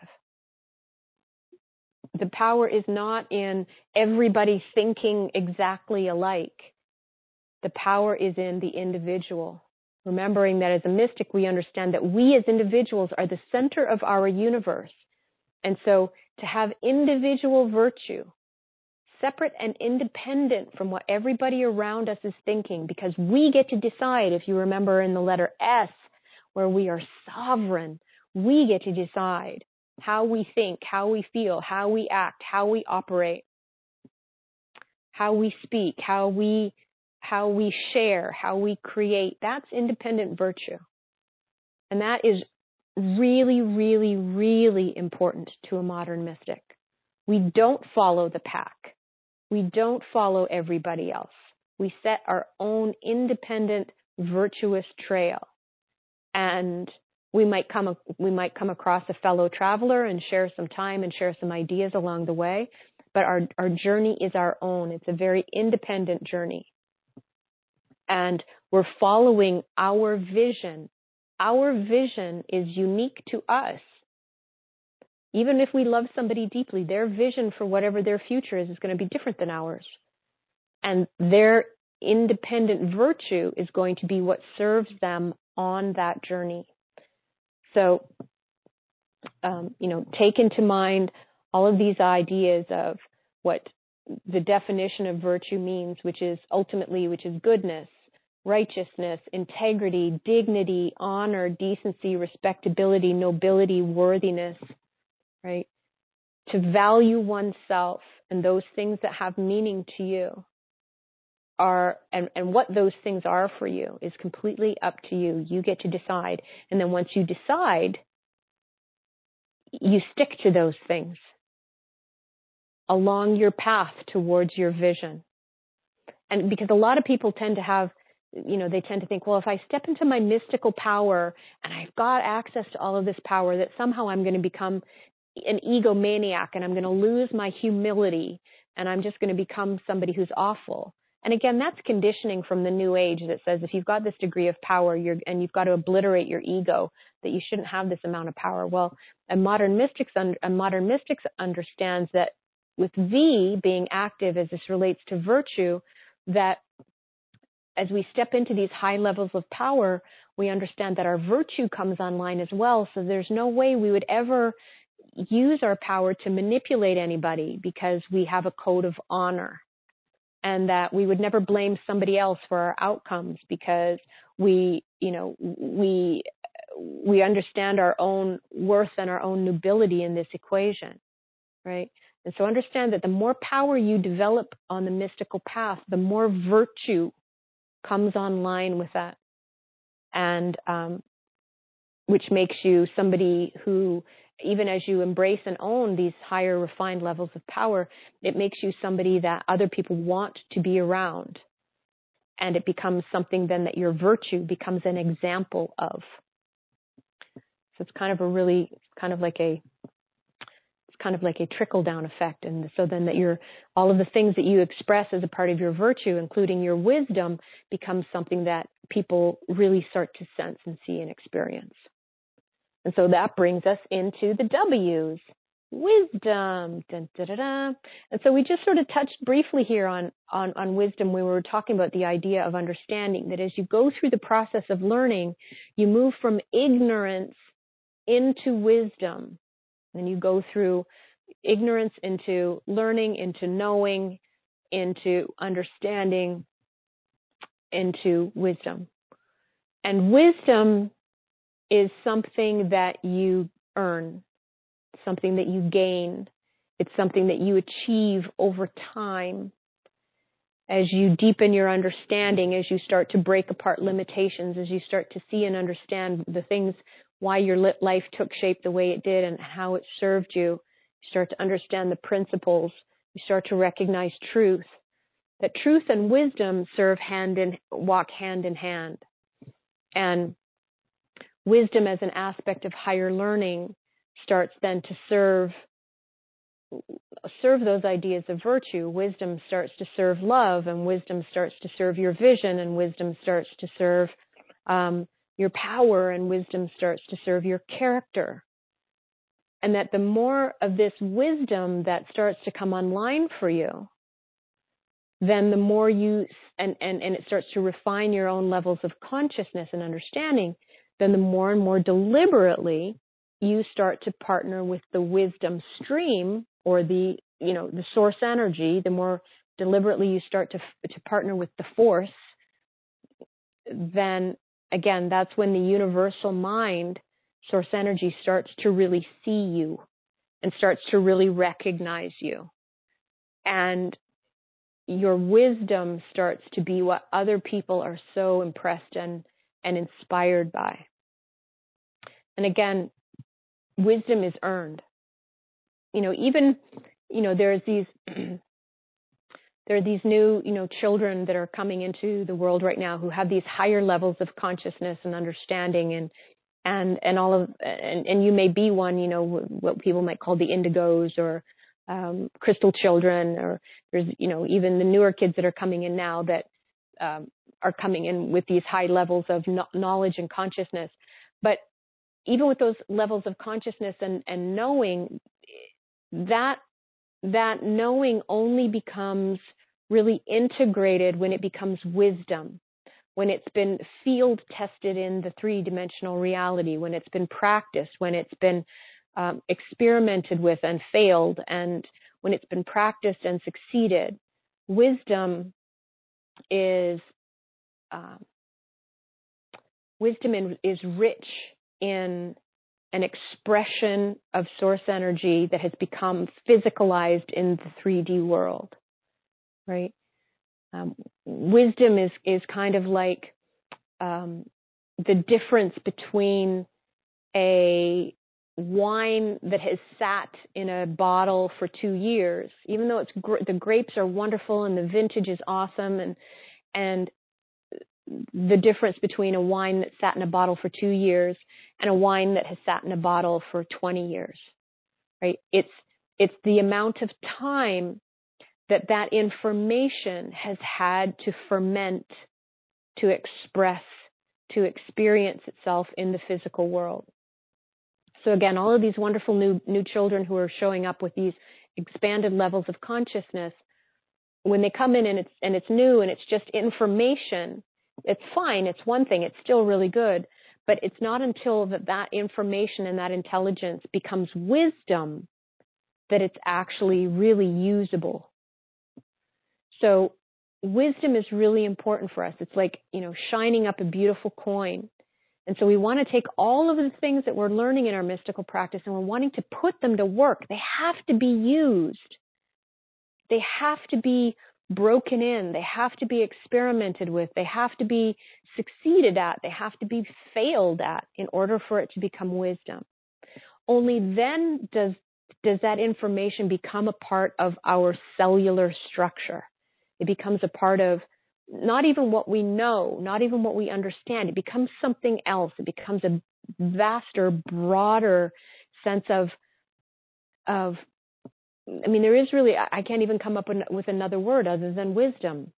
The power is not in everybody thinking exactly alike. The power is in the individual. Remembering that as a mystic, we understand that we as individuals are the center of our universe. And so to have individual virtue, separate and independent from what everybody around us is thinking, because we get to decide, if you remember in the letter S, where we are sovereign, we get to decide how we think, how we feel, how we act, how we operate, how we speak, how we share, how we create. That's independent virtue. And that is really, really, really important to a modern mystic. We don't follow the pack. We don't follow everybody else. We set our own independent, virtuous trail. And we might come across a fellow traveler and share some time and share some ideas along the way. But our journey is our own. It's a very independent journey. And we're following our vision. Our vision is unique to us. Even if we love somebody deeply, their vision for whatever their future is going to be different than ours. And their independent virtue is going to be what serves them on that journey. So, take into mind all of these ideas of what the definition of virtue means, which is goodness, righteousness, integrity, dignity, honor, decency, respectability, nobility, worthiness, right? To value oneself and those things that have meaning to you and what those things are for you is completely up to you. You get to decide. And then once you decide, you stick to those things along your path towards your vision. And because a lot of people tend to have, they tend to think, well, if I step into my mystical power and I've got access to all of this power, that somehow I'm going to become an egomaniac and I'm going to lose my humility and I'm just going to become somebody who's awful. And again, that's conditioning from the New Age that says if you've got this degree of power and you've got to obliterate your ego, that you shouldn't have this amount of power. Well, a modern mystics understands that with V being active as this relates to virtue, that as we step into these high levels of power, we understand that our virtue comes online as well. So there's no way we would ever use our power to manipulate anybody because we have a code of honor. And that we would never blame somebody else for our outcomes because we understand our own worth and our own nobility in this equation, right? And so understand that the more power you develop on the mystical path, the more virtue comes online with that. And which makes you somebody who, even as you embrace and own these higher refined levels of power, it makes you somebody that other people want to be around. And it becomes something then that your virtue becomes an example of. So it's kind of like a trickle down effect. And so then that all of the things that you express as a part of your virtue, including your wisdom, becomes something that people really start to sense and see and experience. And so that brings us into the W's, wisdom. Dun, da, da, da. And so we just sort of touched briefly here on wisdom. We were talking about the idea of understanding that as you go through the process of learning, you move from ignorance into wisdom. And you go through ignorance into learning, into knowing, into understanding, into wisdom. And wisdom is something that you earn, something that you gain. It's something that you achieve over time as you deepen your understanding, as you start to break apart limitations, as you start to see and understand the things, why your life took shape the way it did and how it served you. You start to understand the principles. You start to recognize truth, that truth and wisdom walk hand in hand. And wisdom as an aspect of higher learning starts then to serve those ideas of virtue. Wisdom starts to serve love, and wisdom starts to serve your vision, and wisdom starts to serve your power, and wisdom starts to serve your character. And that the more of this wisdom that starts to come online for you, then the more and it starts to refine your own levels of consciousness and understanding, then the more and more deliberately you start to partner with the wisdom stream or the source energy. The more deliberately you start to partner with the force, then again, that's when the universal mind, source energy, starts to really see you and starts to really recognize you. And your wisdom starts to be what other people are so impressed and inspired by. And again, wisdom is earned. There are these new, children that are coming into the world right now who have these higher levels of consciousness and understanding, and all of, and you may be one, what people might call the indigos or crystal children, or there's, even the newer kids that are coming in now that are coming in with these high levels of knowledge and consciousness. But even with those levels of consciousness and knowing, that knowing only becomes really integrated when it becomes wisdom, when it's been field tested in the three-dimensional reality, when it's been practiced, when it's been experimented with and failed, and when it's been practiced and succeeded. Wisdom is rich in an expression of source energy that has become physicalized in the 3D world, right? Wisdom is kind of like the difference between a wine that has sat in a bottle for 2 years, even though the grapes are wonderful and the vintage is awesome, and the difference between a wine that sat in a bottle for 2 years and a wine that has sat in a bottle for 20 years, right? It's the amount of time that information has had to ferment, to express, to experience itself in the physical world. So again, all of these wonderful new children who are showing up with these expanded levels of consciousness, when they come in and it's new and it's just information, it's fine, it's one thing, it's still really good, but it's not until that information and that intelligence becomes wisdom that it's actually really usable. So wisdom is really important for us. It's like, shining up a beautiful coin. And so we want to take all of the things that we're learning in our mystical practice and we're wanting to put them to work. They have to be used. They have to be broken in. They have to be experimented with. They have to be succeeded at. They have to be failed at in order for it to become wisdom. Only then does that information become a part of our cellular structure. It becomes a part of not even what we know, not even what we understand. It becomes something else. It becomes a vaster, broader sense of there is really, I can't even come up with another word other than wisdom.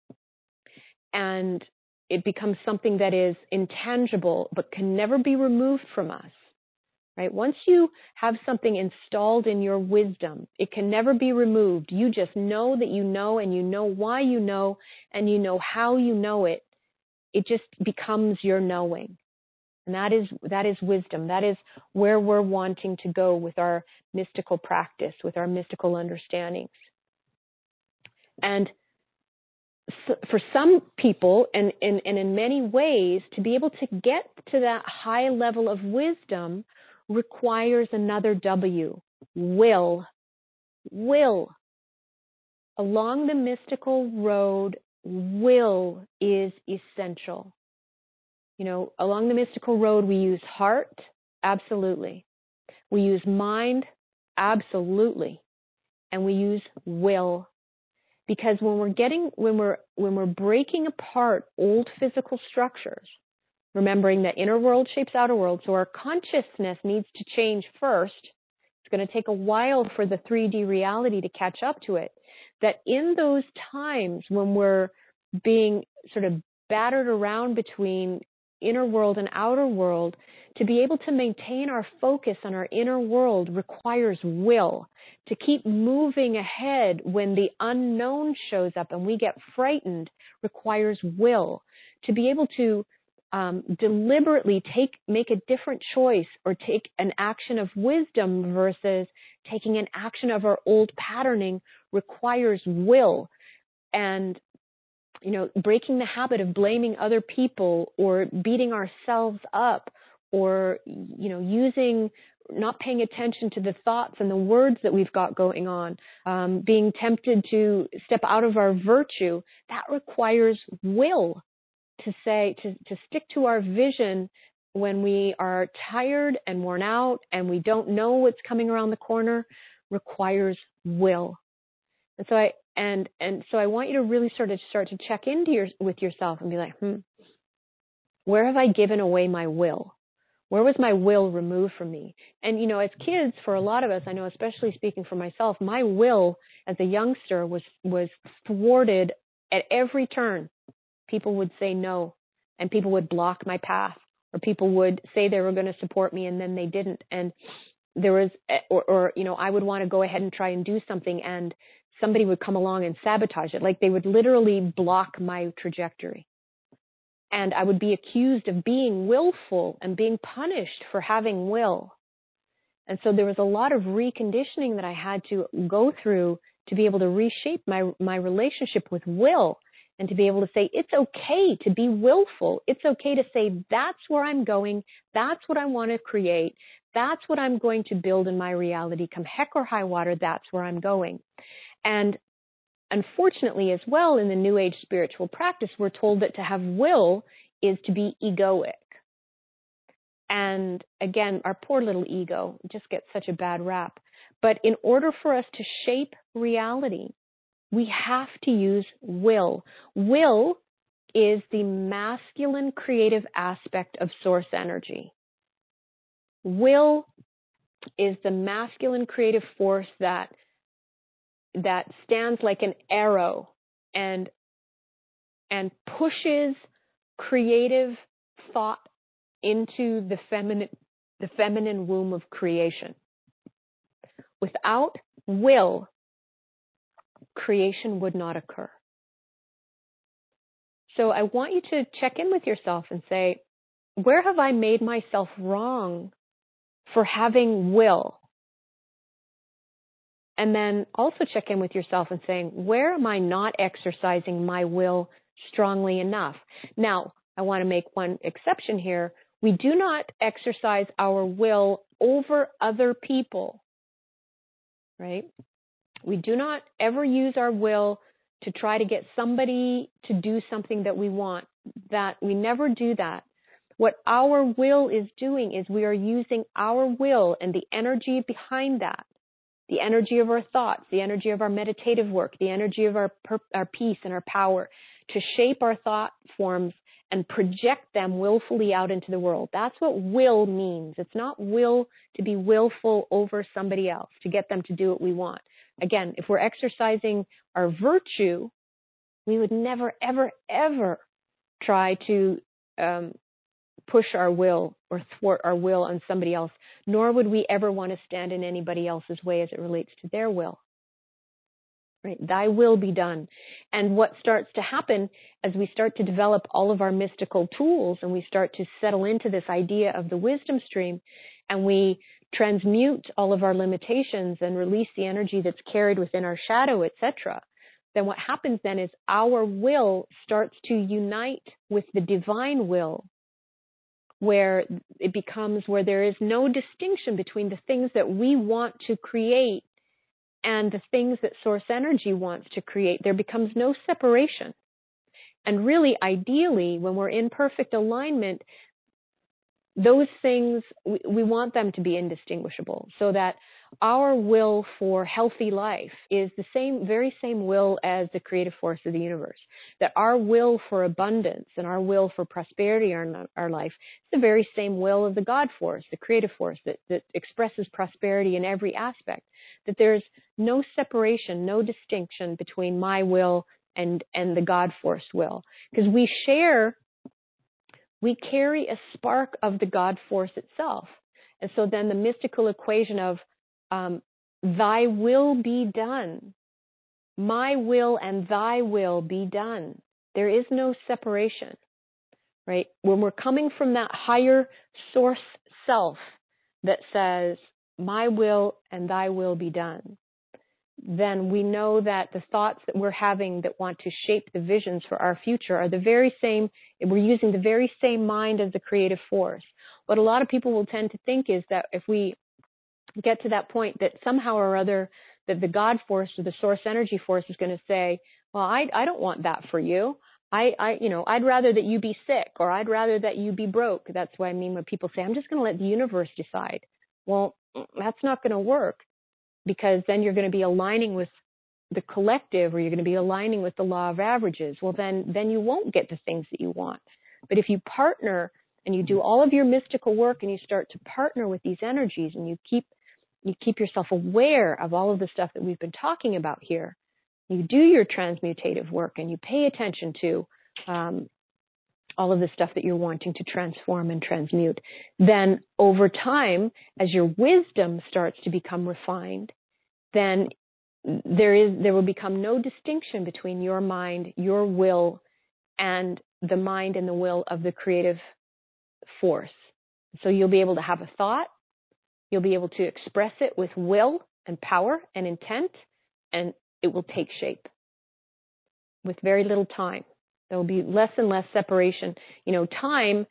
And it becomes something that is intangible, but can never be removed from us. Right? Once you have something installed in your wisdom, it can never be removed. You just know that you know, and you know why you know, and you know how you know it. It just becomes your knowing. And that is wisdom. That is where we're wanting to go with our mystical practice, with our mystical understandings. And for some people, and in many ways, to be able to get to that high level of wisdom requires another W, will. Will. Along the mystical road, will is essential. Along the mystical road, we use heart, absolutely. We use mind, absolutely. And we use will. Because when we're breaking apart old physical structures, remembering that inner world shapes outer world, so our consciousness needs to change first. It's going to take a while for the 3D reality to catch up to it. That in those times when we're being sort of battered around between inner world and outer world, to be able to maintain our focus on our inner world requires will. To keep moving ahead when the unknown shows up and we get frightened requires will. To be able to deliberately make a different choice or take an action of wisdom versus taking an action of our old patterning requires will. And breaking the habit of blaming other people or beating ourselves up or not paying attention to the thoughts and the words that we've got going on, being tempted to step out of our virtue, that requires will. To stick to our vision when we are tired and worn out and we don't know what's coming around the corner requires will. And so I want you to really start to check into with yourself and be like, where have I given away my will? Where was my will removed from me? And as kids, for a lot of us, I know, especially speaking for myself, my will as a youngster was thwarted at every turn. People would say no, and people would block my path, or people would say they were going to support me and then they didn't. And there was, I would want to go ahead and try and do something, and somebody would come along and sabotage it. Like they would literally block my trajectory. And I would be accused of being willful and being punished for having will. And so there was a lot of reconditioning that I had to go through to be able to reshape my relationship with will. And to be able to say, it's okay to be willful. It's okay to say, that's where I'm going. That's what I want to create. That's what I'm going to build in my reality. Come heck or high water, that's where I'm going. And unfortunately as well, in the New Age spiritual practice, we're told that to have will is to be egoic. And again, our poor little ego just gets such a bad rap. But in order for us to shape reality, we have to use will. Will is the masculine creative aspect of source energy. Will is the masculine creative force that stands like an arrow and pushes creative thought into the feminine womb of creation. Without will, creation would not occur. So I want you to check in with yourself and say, where have I made myself wrong for having will? And then also check in with yourself and saying, where am I not exercising my will strongly enough? Now, I want to make one exception here. We do not exercise our will over other people, right? We do not ever use our will to try to get somebody to do something that we want. That we never do that. What our will is doing is we are using our will and the energy behind that, the energy of our thoughts, the energy of our meditative work, the energy of our peace and our power to shape our thought forms and project them willfully out into the world. That's what will means. It's not will to be willful over somebody else, to get them to do what we want. Again, if we're exercising our virtue, we would never, ever, ever try to push our will or thwart our will on somebody else, nor would we ever want to stand in anybody else's way as it relates to their will. Right? Thy will be done. And what starts to happen as we start to develop all of our mystical tools and we start to settle into this idea of the wisdom stream and we transmute all of our limitations and release the energy that's carried within our shadow, etc., then what happens then is our will starts to unite with the divine will, where it becomes where there is no distinction between the things that we want to create and the things that source energy wants to create. There becomes no separation. And really, ideally, when we're in perfect alignment, those things, we want them to be indistinguishable, so that our will for healthy life is the very same will as the creative force of the universe. That our will for abundance and our will for prosperity in our life is the very same will of the God force, the creative force that expresses prosperity in every aspect. That there's no separation, no distinction between my will and the God force will. Because we carry a spark of the God force itself. And so then the mystical equation of thy will be done, my will and thy will be done. There is no separation, right? When we're coming from that higher source self that says, my will and thy will be done, then we know that the thoughts that we're having that want to shape the visions for our future are the very same. We're using the very same mind as the creative force. What a lot of people will tend to think is that if we get to that point that somehow or other that the God force or the source energy force is going to say, well, I don't want that for you. I'd rather that you be sick, or I'd rather that you be broke. That's what I mean when people say, I'm just going to let the universe decide. Well, that's not going to work, because then you're going to be aligning with the collective, or you're going to be aligning with the law of averages. Well, then you won't get the things that you want. But if you partner and you do all of your mystical work and you start to partner with these energies and you keep yourself aware of all of the stuff that we've been talking about here, you do your transmutative work and you pay attention to all of the stuff that you're wanting to transform and transmute, then over time, as your wisdom starts to become refined, then there will become no distinction between your mind, your will, and the mind and the will of the creative force. So you'll be able to have a thought, you'll be able to express it with will and power and intent, and it will take shape with very little time. There will be less and less separation. Time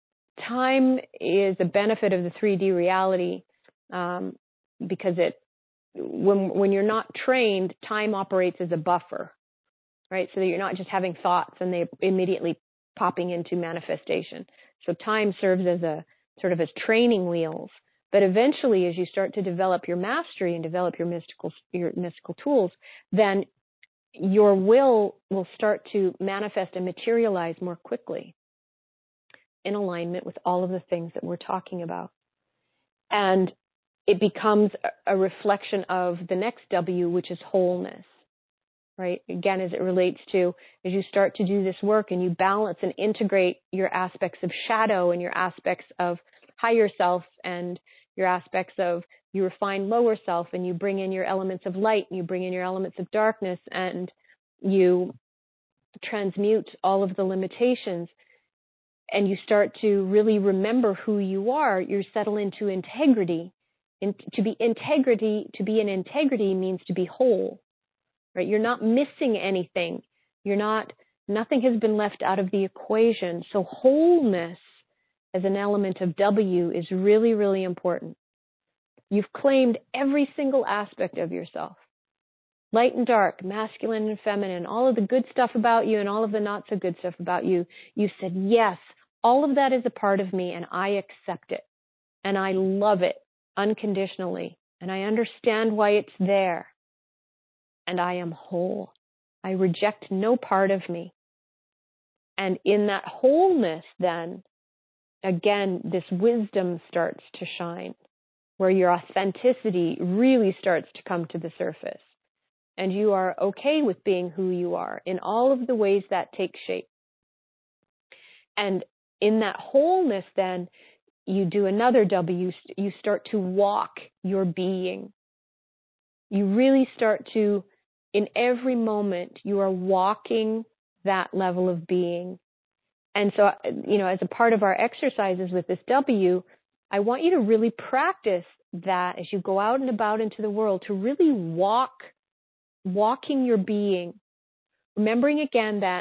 is a benefit of the 3D reality because when you're not trained, time operates as a buffer, right? So that you're not just having thoughts and they immediately popping into manifestation. So time serves as sort of as training wheels. But eventually, as you start to develop your mastery and develop your mystical tools, then your will start to manifest and materialize more quickly in alignment with all of the things that we're talking about. And it becomes a reflection of the next W, which is wholeness, right? Again, as it relates to, as you start to do this work and you balance and integrate your aspects of shadow and your aspects of higher self and your aspects of you refine lower self, and you bring in your elements of light and you bring in your elements of darkness, and you transmute all of the limitations, and you start to really remember who you are, you settle into integrity. And to be in integrity means to be whole, right? You're not missing anything. Nothing has been left out of the equation. So wholeness as an element of W is really, really important. You've claimed every single aspect of yourself. Light and dark, masculine and feminine, all of the good stuff about you and all of the not so good stuff about you. You said, yes, all of that is a part of me and I accept it. And I love it unconditionally. And I understand why it's there. And I am whole. I reject no part of me. And in that wholeness, then, again, this wisdom starts to shine, where your authenticity really starts to come to the surface. And you are okay with being who you are in all of the ways that take shape. And in that wholeness, then, you do another W. You start to walk your being. You really start to, in every moment, you are walking that level of being. And so, as a part of our exercises with this W, I want you to really practice that as you go out and about into the world, to really walking your being. Remembering again that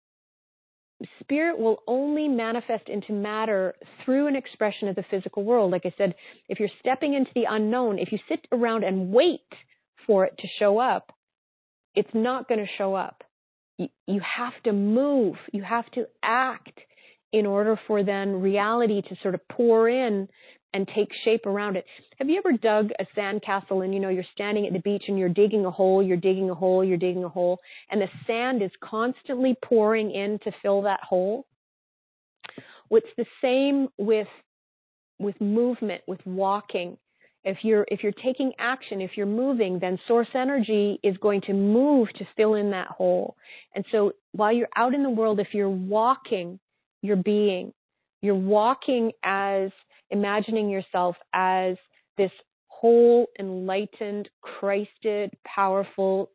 spirit will only manifest into matter through an expression of the physical world. Like I said, if you're stepping into the unknown, if you sit around and wait for it to show up, it's not going to show up. You have to move. You have to act in order for then reality to sort of pour in and take shape around it. Have you ever dug a sandcastle and, you're standing at the beach and you're digging a hole, you're digging a hole, you're digging a hole, and the sand is constantly pouring in to fill that hole? What's the same with movement, with walking? If you're taking action, if you're moving, then source energy is going to move to fill in that hole. And so while you're out in the world, if you're walking your being, you're walking as imagining yourself as this whole, enlightened, Christed, powerful,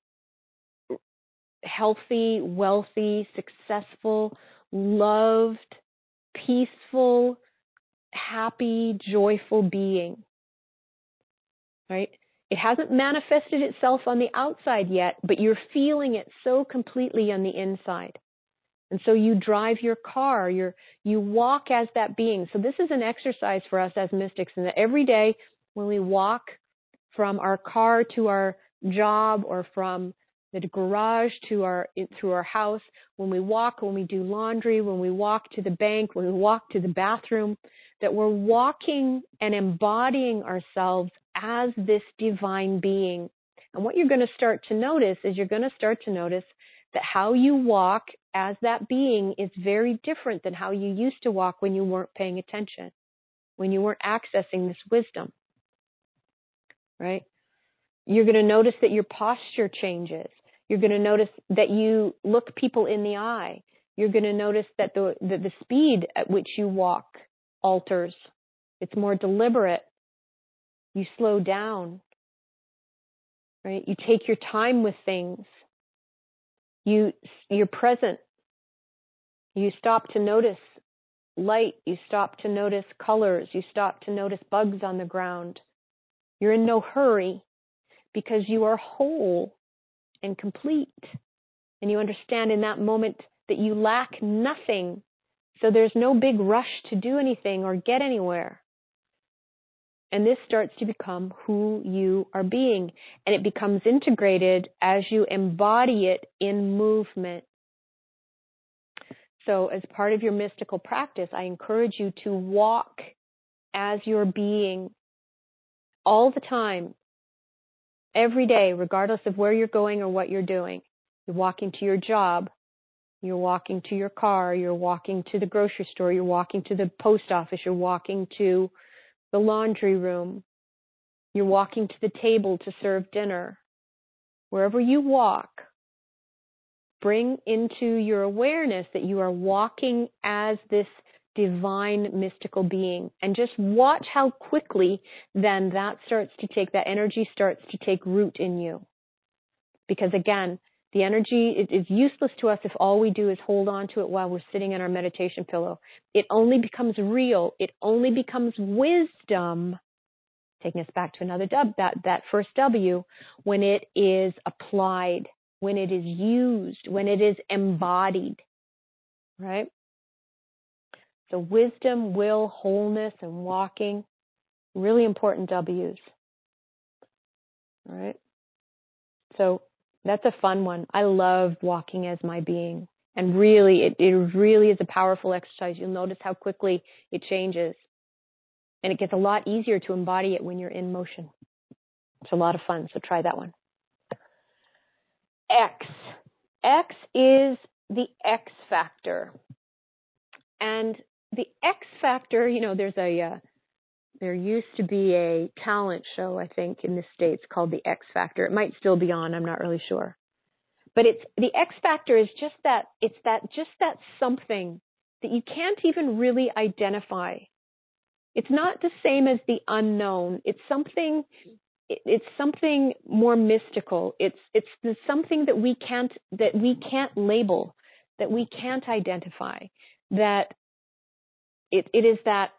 healthy, wealthy, successful, loved, peaceful, happy, joyful being. Right? It hasn't manifested itself on the outside yet, but you're feeling it so completely on the inside. And so you drive your car, you walk as that being. So this is an exercise for us as mystics, and that every day when we walk from our car to our job, or from the garage to through our house, when we walk, when we do laundry, when we walk to the bank, when we walk to the bathroom, that we're walking and embodying ourselves as this divine being. And what you're going to start to notice is that how you walk as that being is very different than how you used to walk when you weren't paying attention, when you weren't accessing this wisdom, right? You're going to notice that your posture changes. You're going to notice that you look people in the eye. You're going to notice that the speed at which you walk alters. It's more deliberate. You slow down, right? You take your time with things. You're present. You stop to notice light. You stop to notice colors. You stop to notice bugs on the ground. You're in no hurry because you are whole and complete. And you understand in that moment that you lack nothing. So there's no big rush to do anything or get anywhere. And this starts to become who you are being. And it becomes integrated as you embody it in movement. So as part of your mystical practice, I encourage you to walk as your being all the time, every day, regardless of where you're going or what you're doing. You're walking to your job, you're walking to your car, you're walking to the grocery store, you're walking to the post office, you're walking to the laundry room, you're walking to the table to serve dinner. Wherever you walk, bring into your awareness that you are walking as this divine mystical being, and just watch how quickly then that energy starts to take root in you. Because again, the energy is useless to us if all we do is hold on to it while we're sitting in our meditation pillow. It only becomes real. It only becomes wisdom, taking us back to another that first W, when it is applied, when it is used, when it is embodied, right? So wisdom, will, wholeness, and walking, really important W's. All right. So that's a fun one. I love walking as my being. And really, it really is a powerful exercise. You'll notice how quickly it changes. And it gets a lot easier to embody it when you're in motion. It's a lot of fun, so try that one. X. X is the X factor. And the X factor, you know, there used to be a talent show, I think, in the States called the X Factor. It might still be on, I'm not really sure. But the X Factor is just that something that you can't even really identify. It's not the same as the unknown. It's something more mystical. It's something that we can't label, that we can't identify. That it is that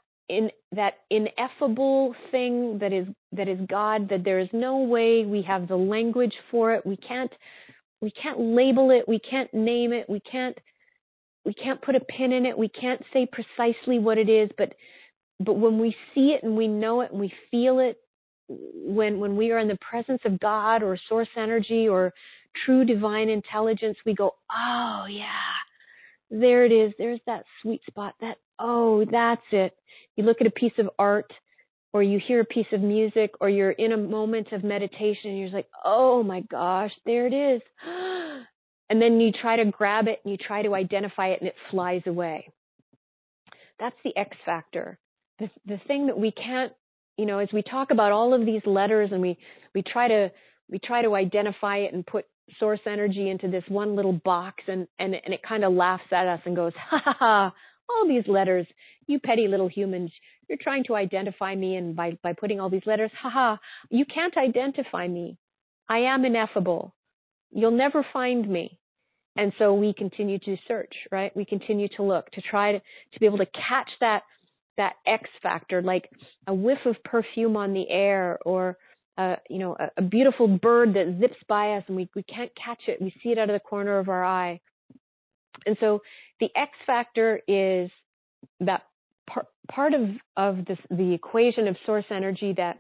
ineffable thing that is God, that there is no way we have the language for it. We can't label it. We can't name it. We can't put a pin in it. We can't say precisely what it is, but when we see it and we know it and we feel it, when we are in the presence of God or source energy or true divine intelligence, we go, oh yeah, there it is. There's that sweet spot. That's it. You look at a piece of art, or you hear a piece of music, or you're in a moment of meditation and you're just like, oh my gosh, there it is. And then you try to grab it and you try to identify it and it flies away. That's the X factor. The thing that we can't, you know, as we talk about all of these letters and we try to identify it and put source energy into this one little box, and it kind of laughs at us and goes, ha ha ha, all these letters, you petty little humans, you're trying to identify me, and by putting all these letters, ha ha, you can't identify me. I am ineffable. You'll never find me. And so we continue to search, right? We continue to look, to try to be able to catch that X factor, like a whiff of perfume on the air, or a beautiful bird that zips by us and we can't catch it. We see it out of the corner of our eye. And so the X factor is that part of the equation of source energy that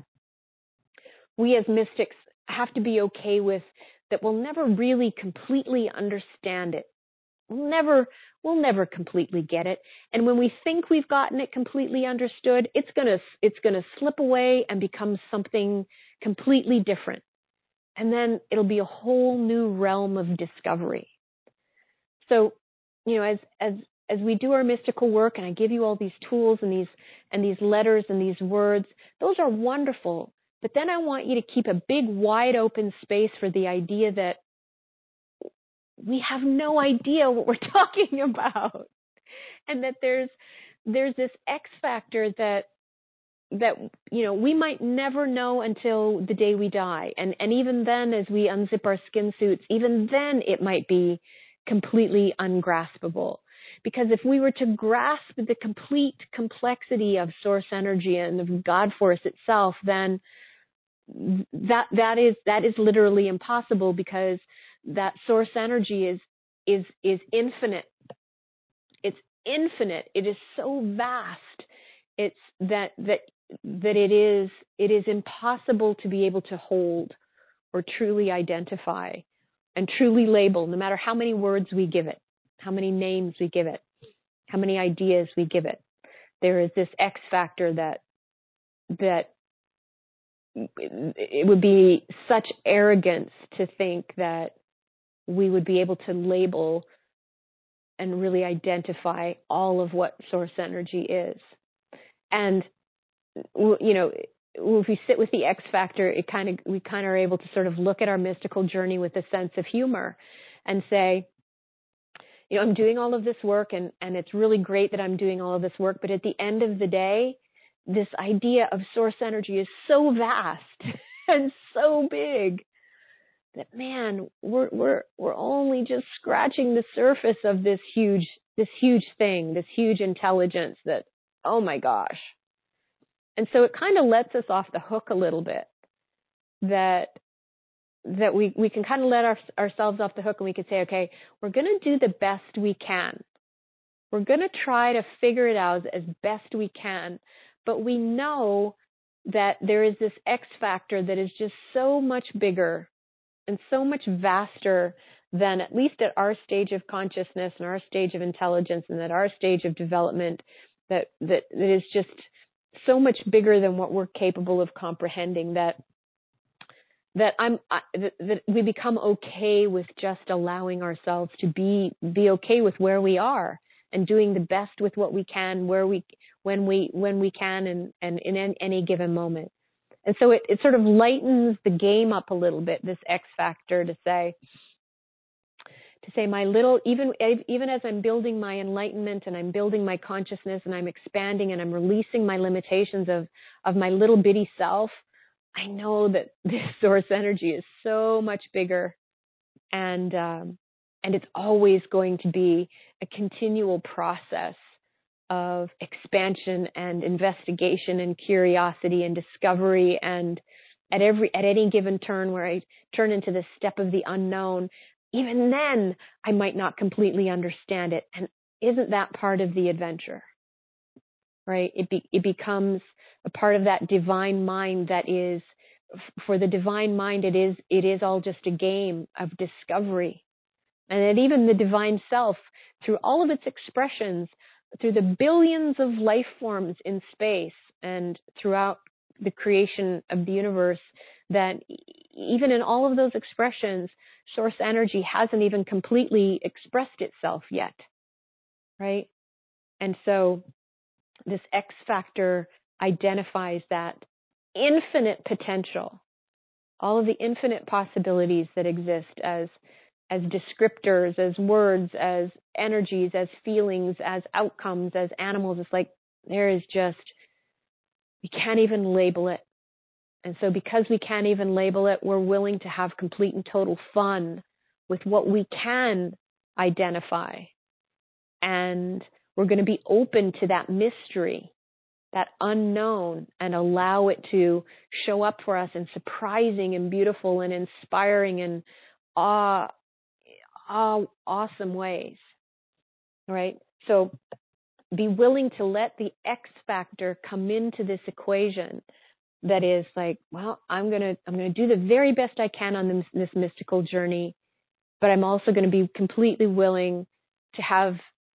we as mystics have to be okay with, that we'll never really completely understand it. We'll never completely get it. And when we think we've gotten it completely understood, it's gonna slip away and become something completely different. And then it'll be a whole new realm of discovery. So, you know, as we do our mystical work, and I give you all these tools and these letters and these words, those are wonderful. But then I want you to keep a big, wide open space for the idea that we have no idea what we're talking about, and that there's this X factor that you know, we might never know until the day we die, and even then, as we unzip our skin suits, even then it might be completely ungraspable. Because if we were to grasp the complete complexity of source energy and of God force itself, then that is literally impossible, because that source energy is infinite. It's infinite. It is so vast. It's that it is impossible to be able to hold or truly identify and truly label, no matter how many words we give it, how many names we give it, how many ideas we give it. There is this X factor that that it would be such arrogance to think that we would be able to label and really identify all of what source energy is. And, you know, if we sit with the X factor, we kind of are able to sort of look at our mystical journey with a sense of humor and say, you know, I'm doing all of this work and it's really great that I'm doing all of this work, but at the end of the day, this idea of source energy is so vast and so big that, man, we're only just scratching the surface of this huge thing, this huge intelligence that, oh my gosh. And so it kind of lets us off the hook a little bit, that we can kind of let ourselves off the hook, and we can say, okay, we're going to do the best we can. We're going to try to figure it out as best we can, but we know that there is this X factor that is just so much bigger and so much vaster than, at least at our stage of consciousness and our stage of intelligence and at our stage of development, that is just so much bigger than what we're capable of comprehending, that we become okay with just allowing ourselves to be okay with where we are and doing the best with what we can, when we can, and in any given moment. And so it sort of lightens the game up a little bit, this X factor, to say my little, even as I'm building my enlightenment and I'm building my consciousness and I'm expanding and I'm releasing my limitations of my little bitty self, I know that this source energy is so much bigger, and it's always going to be a continual process of expansion and investigation and curiosity and discovery, and at any given turn where I turn into the step of the unknown, even then I might not completely understand it. And isn't that part of the adventure? Right? It becomes a part of that divine mind that is, for the divine mind, it is all just a game of discovery. And that even the divine self, through all of its expressions, through the billions of life forms in space and throughout the creation of the universe, that even in all of those expressions, source energy hasn't even completely expressed itself yet, right? And so this X factor identifies that infinite potential, all of the infinite possibilities that exist as descriptors, as words, as energies, as feelings, as outcomes, as animals. It's like there is just, we can't even label it. And so because we can't even label it, we're willing to have complete and total fun with what we can identify. And we're going to be open to that mystery, that unknown, and allow it to show up for us in surprising and beautiful and inspiring and awesome ways, right? So be willing to let the X factor come into this equation that is like, well, I'm gonna do the very best I can on this mystical journey, but I'm also going to be completely willing to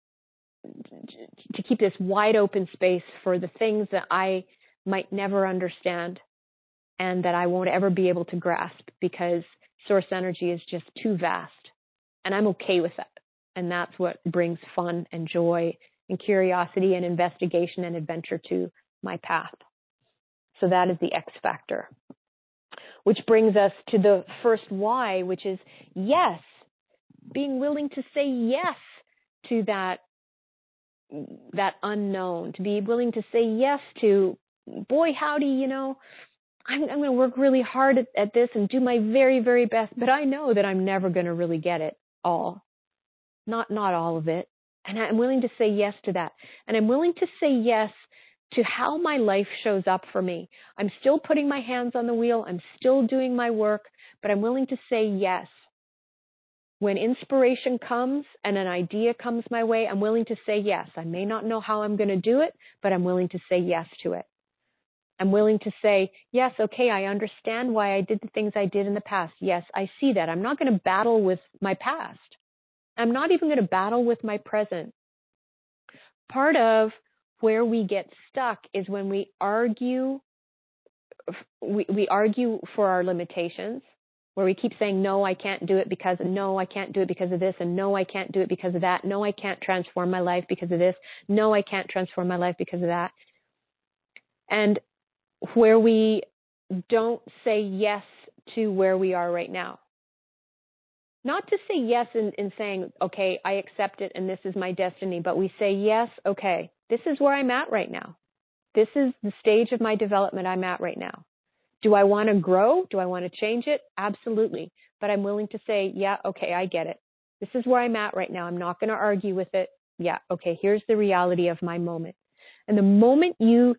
keep this wide open space for the things that I might never understand and that I won't ever be able to grasp, because source energy is just too vast. And I'm okay with that. And that's what brings fun and joy and curiosity and investigation and adventure to my path. So that is the X factor. Which brings us to the first Y, which is yes. Being willing to say yes to that unknown, to be willing to say yes to, boy, howdy, I'm going to work really hard at this and do my very, very best, but I know that I'm never going to really get it all. Not all of it. And I'm willing to say yes to that. And I'm willing to say yes to how my life shows up for me. I'm still putting my hands on the wheel. I'm still doing my work, but I'm willing to say yes. When inspiration comes and an idea comes my way, I'm willing to say yes. I may not know how I'm going to do it, but I'm willing to say yes to it. I'm willing to say, yes, okay, I understand why I did the things I did in the past. Yes, I see that. I'm not going to battle with my past. I'm not even going to battle with my present. Part of where we get stuck is when we argue we argue for our limitations, where we keep saying, no, I can't do it because, no, I can't do it because of this, and no, I can't do it because of that. No, I can't transform my life because of this. No, I can't transform my life because of that. And where we don't say yes to where we are right now. Not to say yes in saying, okay, I accept it and this is my destiny, but we say, yes, okay, this is where I'm at right now. This is the stage of my development I'm at right now. Do I want to grow? Do I want to change it? Absolutely. But I'm willing to say, yeah, okay, I get it. This is where I'm at right now. I'm not going to argue with it. Yeah, okay, here's the reality of my moment. And the moment you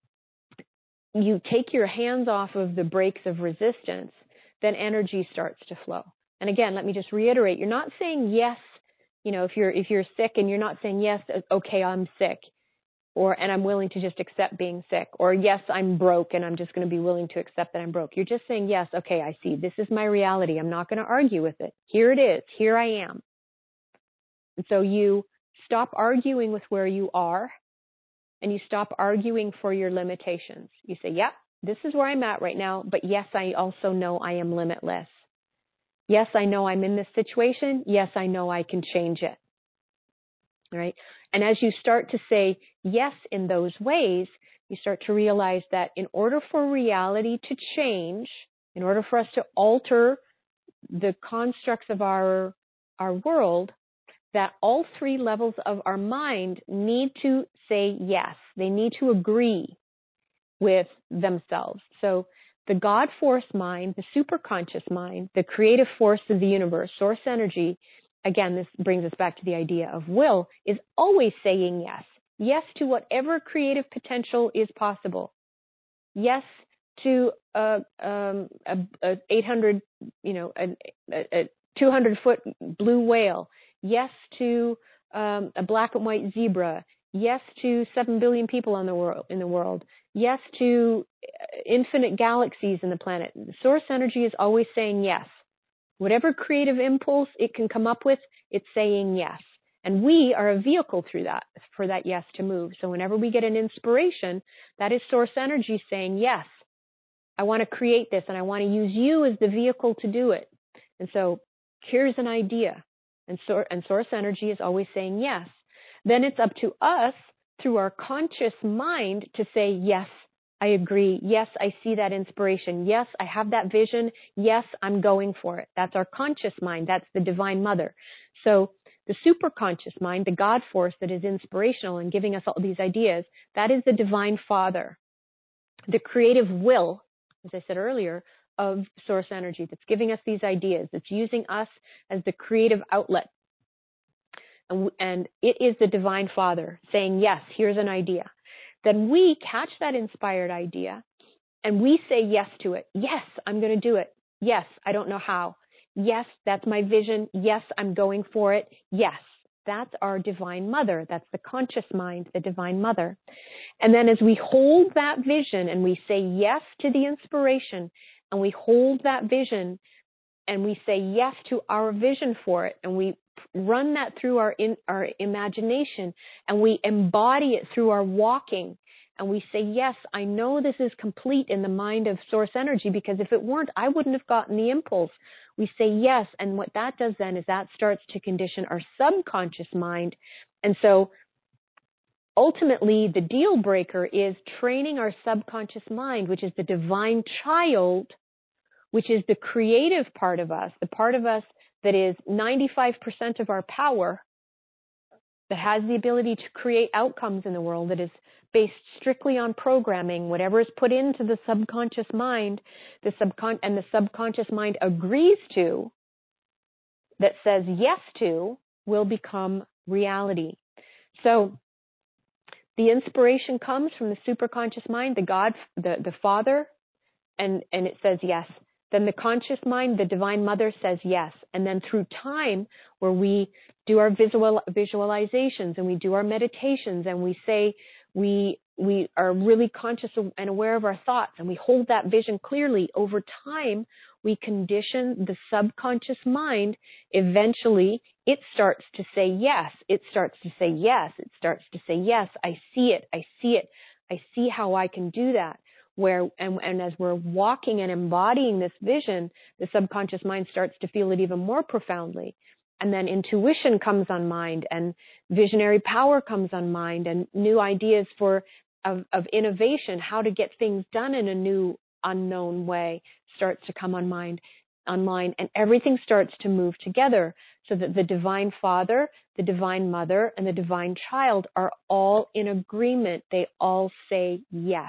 take your hands off of the brakes of resistance, then energy starts to flow. And again, let me just reiterate, you're not saying yes, if you're sick and you're not saying yes, okay, I'm sick, and I'm willing to just accept being sick, or yes, I'm broke and I'm just going to be willing to accept that I'm broke. You're just saying, yes, okay, I see. This is my reality. I'm not going to argue with it. Here it is. Here I am. And so you stop arguing with where you are, and you stop arguing for your limitations. You say, yeah, this is where I'm at right now, but yes, I also know I am limitless. Yes, I know I'm in this situation. Yes, I know I can change it. All right? And as you start to say yes in those ways, you start to realize that in order for reality to change, in order for us to alter the constructs of our world, that all three levels of our mind need to say yes. They need to agree with themselves. So the God force mind, the superconscious mind, the creative force of the universe, source energy, again, this brings us back to the idea of will, is always saying yes. Yes to whatever creative potential is possible. Yes to a 800, a 200-foot blue whale. Yes to a black and white zebra. Yes to 7 billion people in the world. Yes to infinite galaxies in the planet. Source energy is always saying yes. Whatever creative impulse it can come up with, it's saying yes. And we are a vehicle for that yes to move. So whenever we get an inspiration, that is source energy saying, yes, I want to create this and I want to use you as the vehicle to do it. And so here's an idea. And source energy is always saying yes. Then it's up to us through our conscious mind to say, yes, I agree. Yes, I see that inspiration. Yes, I have that vision. Yes, I'm going for it. That's our conscious mind. That's the Divine Mother. So the superconscious mind, the God force that is inspirational and giving us all these ideas, that is the Divine Father. The creative will, as I said earlier, of source energy that's giving us these ideas, that's using us as the creative outlet. And it is the Divine Father saying, yes, here's an idea. Then we catch that inspired idea and we say yes to it. Yes, I'm going to do it. Yes, I don't know how. Yes, that's my vision. Yes, I'm going for it. Yes, that's our Divine Mother. That's the conscious mind, the Divine Mother. And then as we hold that vision and we say yes to the inspiration and we hold that vision and we say yes to our vision for it and we run that through our imagination and we embody it through our walking and we say, yes, I know this is complete in the mind of source energy because if it weren't, I wouldn't have gotten the impulse. We say yes, and what that does then is that starts to condition our subconscious mind. And so ultimately, the deal breaker is training our subconscious mind, which is the divine child, which is the creative part of us, the part of us that is 95% of our power, that has the ability to create outcomes in the world, that is based strictly on programming. Whatever is put into the subconscious mind, the subconscious mind agrees to, that says yes to, will become reality. So the inspiration comes from the superconscious mind, the God, the Father, and it says yes. Then the conscious mind, the Divine Mother, says yes. And then through time, where we do our visualizations and we do our meditations and we say we are really conscious and aware of our thoughts and we hold that vision clearly, over time, we condition the subconscious mind. Eventually, it starts to say yes. It starts to say yes. It starts to say yes. I see it. I see it. I see how I can do that. and as we're walking and embodying this vision, the subconscious mind starts to feel it even more profoundly. And then intuition comes on mind, and visionary power comes on mind, and new ideas of innovation, how to get things done in a new, unknown way starts to come online, and everything starts to move together so that the divine father, the divine mother, and the divine child are all in agreement. They all say yes.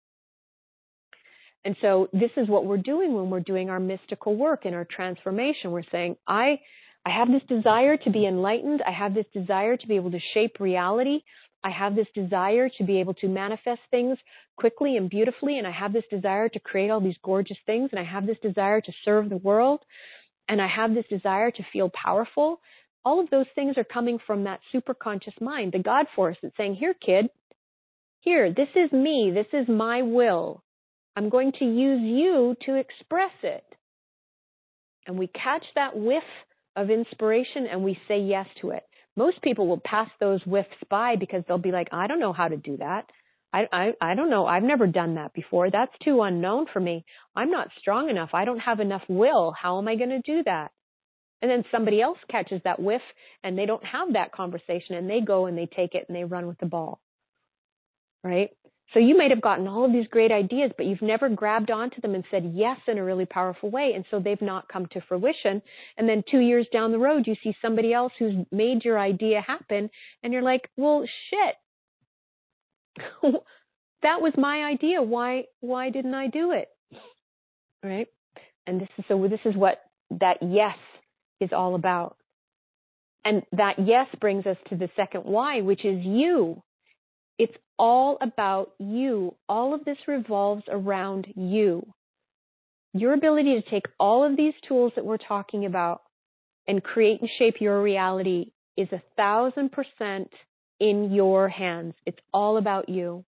And so this is what we're doing when we're doing our mystical work and our transformation. We're saying, I have this desire to be enlightened. I have this desire to be able to shape reality. I have this desire to be able to manifest things quickly and beautifully. And I have this desire to create all these gorgeous things. And I have this desire to serve the world. And I have this desire to feel powerful. All of those things are coming from that superconscious mind, the God force that's saying, here, kid, here, this is me. This is my will. I'm going to use you to express it. And we catch that whiff of inspiration and we say yes to it. Most people will pass those whiffs by because they'll be like, I don't know how to do that. I don't know. I've never done that before. That's too unknown for me. I'm not strong enough. I don't have enough will. How am I going to do that? And then somebody else catches that whiff and they don't have that conversation and they go and they take it and they run with the ball. Right? So you might have gotten all of these great ideas, but you've never grabbed onto them and said yes in a really powerful way. And so they've not come to fruition. And then 2 years down the road, you see somebody else who's made your idea happen. And you're like, well, shit, that was my idea. Why didn't I do it? Right? And this is what that yes is all about. And that yes brings us to the second why, which is you. It's all about you. All of this revolves around you. Your ability to take all of these tools that we're talking about and create and shape your reality is 1,000% in your hands. It's all about you.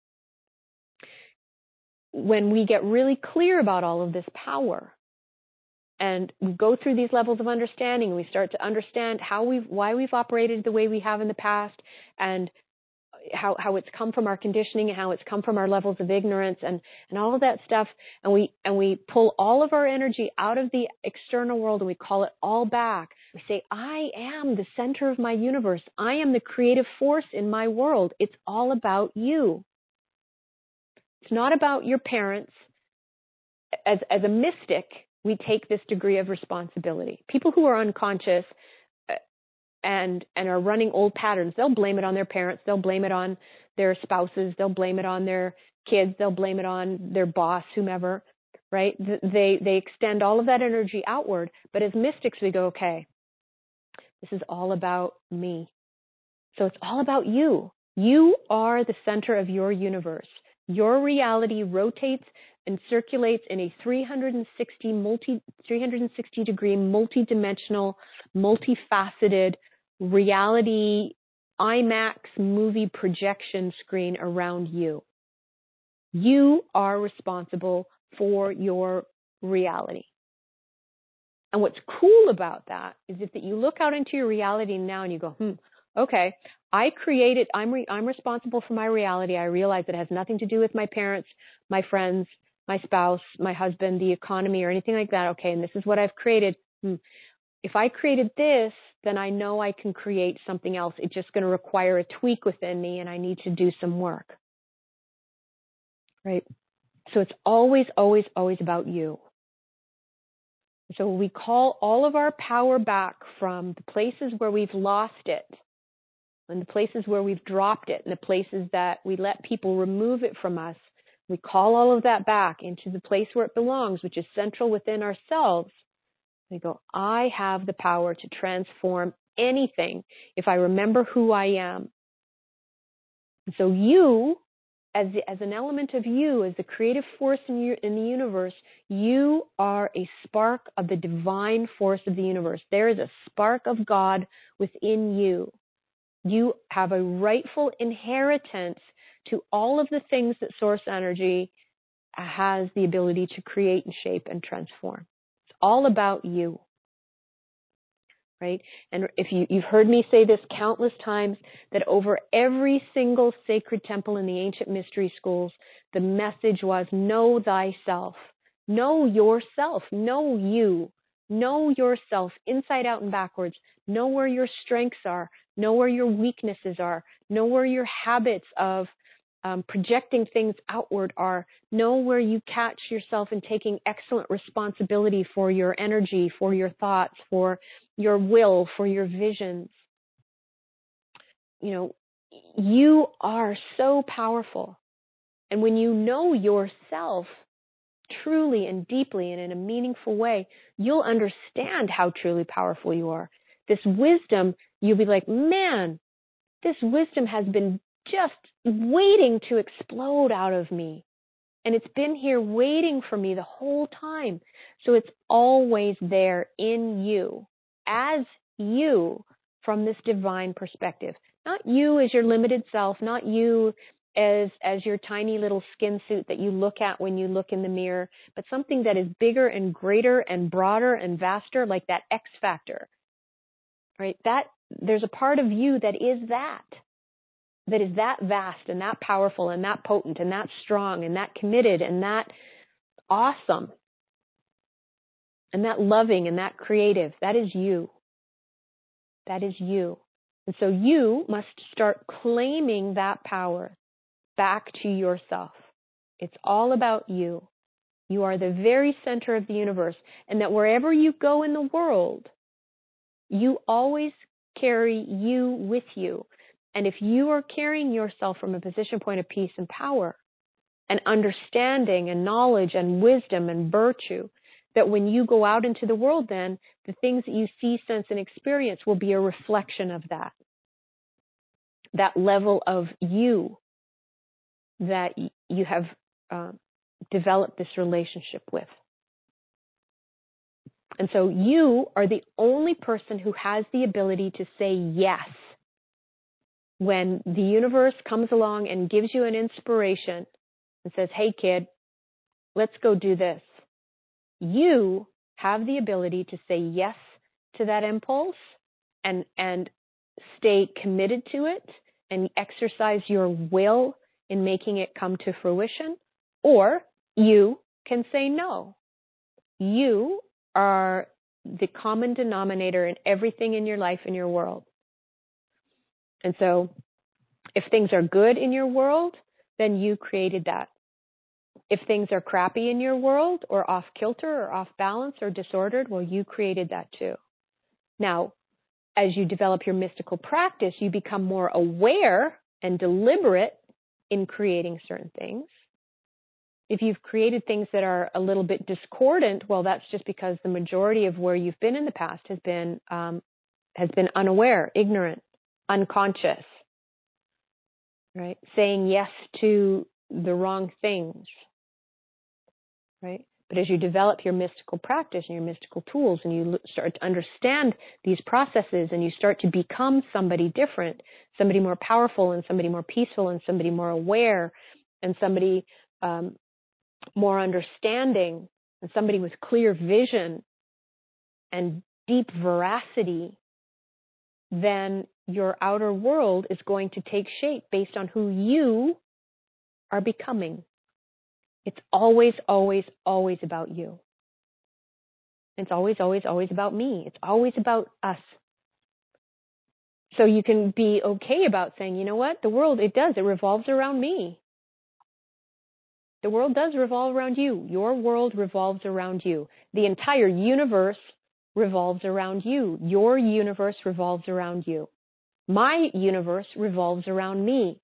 When we get really clear about all of this power and we go through these levels of understanding, we start to understand why we've operated the way we have in the past, and how it's come from our conditioning and how it's come from our levels of ignorance and all of that stuff. And we pull all of our energy out of the external world and we call it all back. We say, I am the center of my universe. I am the creative force in my world. It's all about you. It's not about your parents. As a mystic, we take this degree of responsibility. People who are unconscious and are running old patterns, they'll blame it on their parents, they'll blame it on their spouses, they'll blame it on their kids, they'll blame it on their boss, whomever, right? They extend all of that energy outward, but as mystics we go, okay, this is all about me. So it's all about you. You are the center of your universe. Your reality rotates and circulates in a 360 degree, multi-dimensional, multifaceted reality IMAX movie projection screen around you. You are responsible for your reality. And what's cool about that is that you look out into your reality now and you go, okay, I created, I'm responsible for my reality. I realize it has nothing to do with my parents, my friends, my spouse, my husband, the economy, or anything like that. Okay, and this is what I've created. If I created this, then I know I can create something else. It's just going to require a tweak within me, and I need to do some work. Right? So it's always, always, always about you. So we call all of our power back from the places where we've lost it, and the places where we've dropped it, and the places that we let people remove it from us. We call all of that back into the place where it belongs, which is central within ourselves. We go, I have the power to transform anything if I remember who I am. And so you, as an element of you, as the creative force in the universe, you are a spark of the divine force of the universe. There is a spark of God within you. You have a rightful inheritance to all of the things that source energy has the ability to create and shape and transform. It's all about you. right? And if you've heard me say this countless times, that over every single sacred temple in the ancient mystery schools, the message was, know thyself. Know yourself. Know you. Know yourself inside out and backwards. Know where your strengths are. Know where your weaknesses are. Know where your habits of projecting things outward are. Know where you catch yourself in taking excellent responsibility for your energy, for your thoughts, for your will, for your visions. You know, you are so powerful. And when you know yourself truly and deeply and in a meaningful way, you'll understand how truly powerful you are. This wisdom, you'll be like, man, this wisdom has been just waiting to explode out of me. And it's been here waiting for me the whole time. So it's always there in you, as you, from this divine perspective. Not you as your limited self, not you as your tiny little skin suit that you look at when you look in the mirror, but something that is bigger and greater and broader and vaster, like that X factor. Right? That there's a part of you that is that vast and that powerful and that potent and that strong and that committed and that awesome and that loving and that creative. That is you. That is you. And so you must start claiming that power back to yourself. It's all about you. You are the very center of the universe, and that wherever you go in the world, you always carry you with you. And if you are carrying yourself from a position point of peace and power and understanding and knowledge and wisdom and virtue, that when you go out into the world, then the things that you see, sense, and experience will be a reflection of that level of you that you have developed this relationship with. And so you are the only person who has the ability to say yes when the universe comes along and gives you an inspiration and says, hey, kid, let's go do this. You have the ability to say yes to that impulse and stay committed to it and exercise your will in making it come to fruition, or you can say no. You are the common denominator in everything in your life, in your world. And so if things are good in your world, then you created that. If things are crappy in your world or off kilter or off balance or disordered, well, you created that too. Now, as you develop your mystical practice, you become more aware and deliberate in creating certain things. If you've created things that are a little bit discordant, well, that's just because the majority of where you've been in the past has been unaware, ignorant, unconscious, right? Saying yes to the wrong things, right? But as you develop your mystical practice and your mystical tools and you start to understand these processes and you start to become somebody different, somebody more powerful and somebody more peaceful and somebody more aware and somebody more understanding and somebody with clear vision and deep veracity, then your outer world is going to take shape based on who you are becoming. It's always, always, always about you. It's always, always, always about me. It's always about us. So you can be okay about saying, you know what, the world, it revolves around me. The world does revolve around you. Your world revolves around you. The entire universe revolves around you. Your universe revolves around you. My universe revolves around me.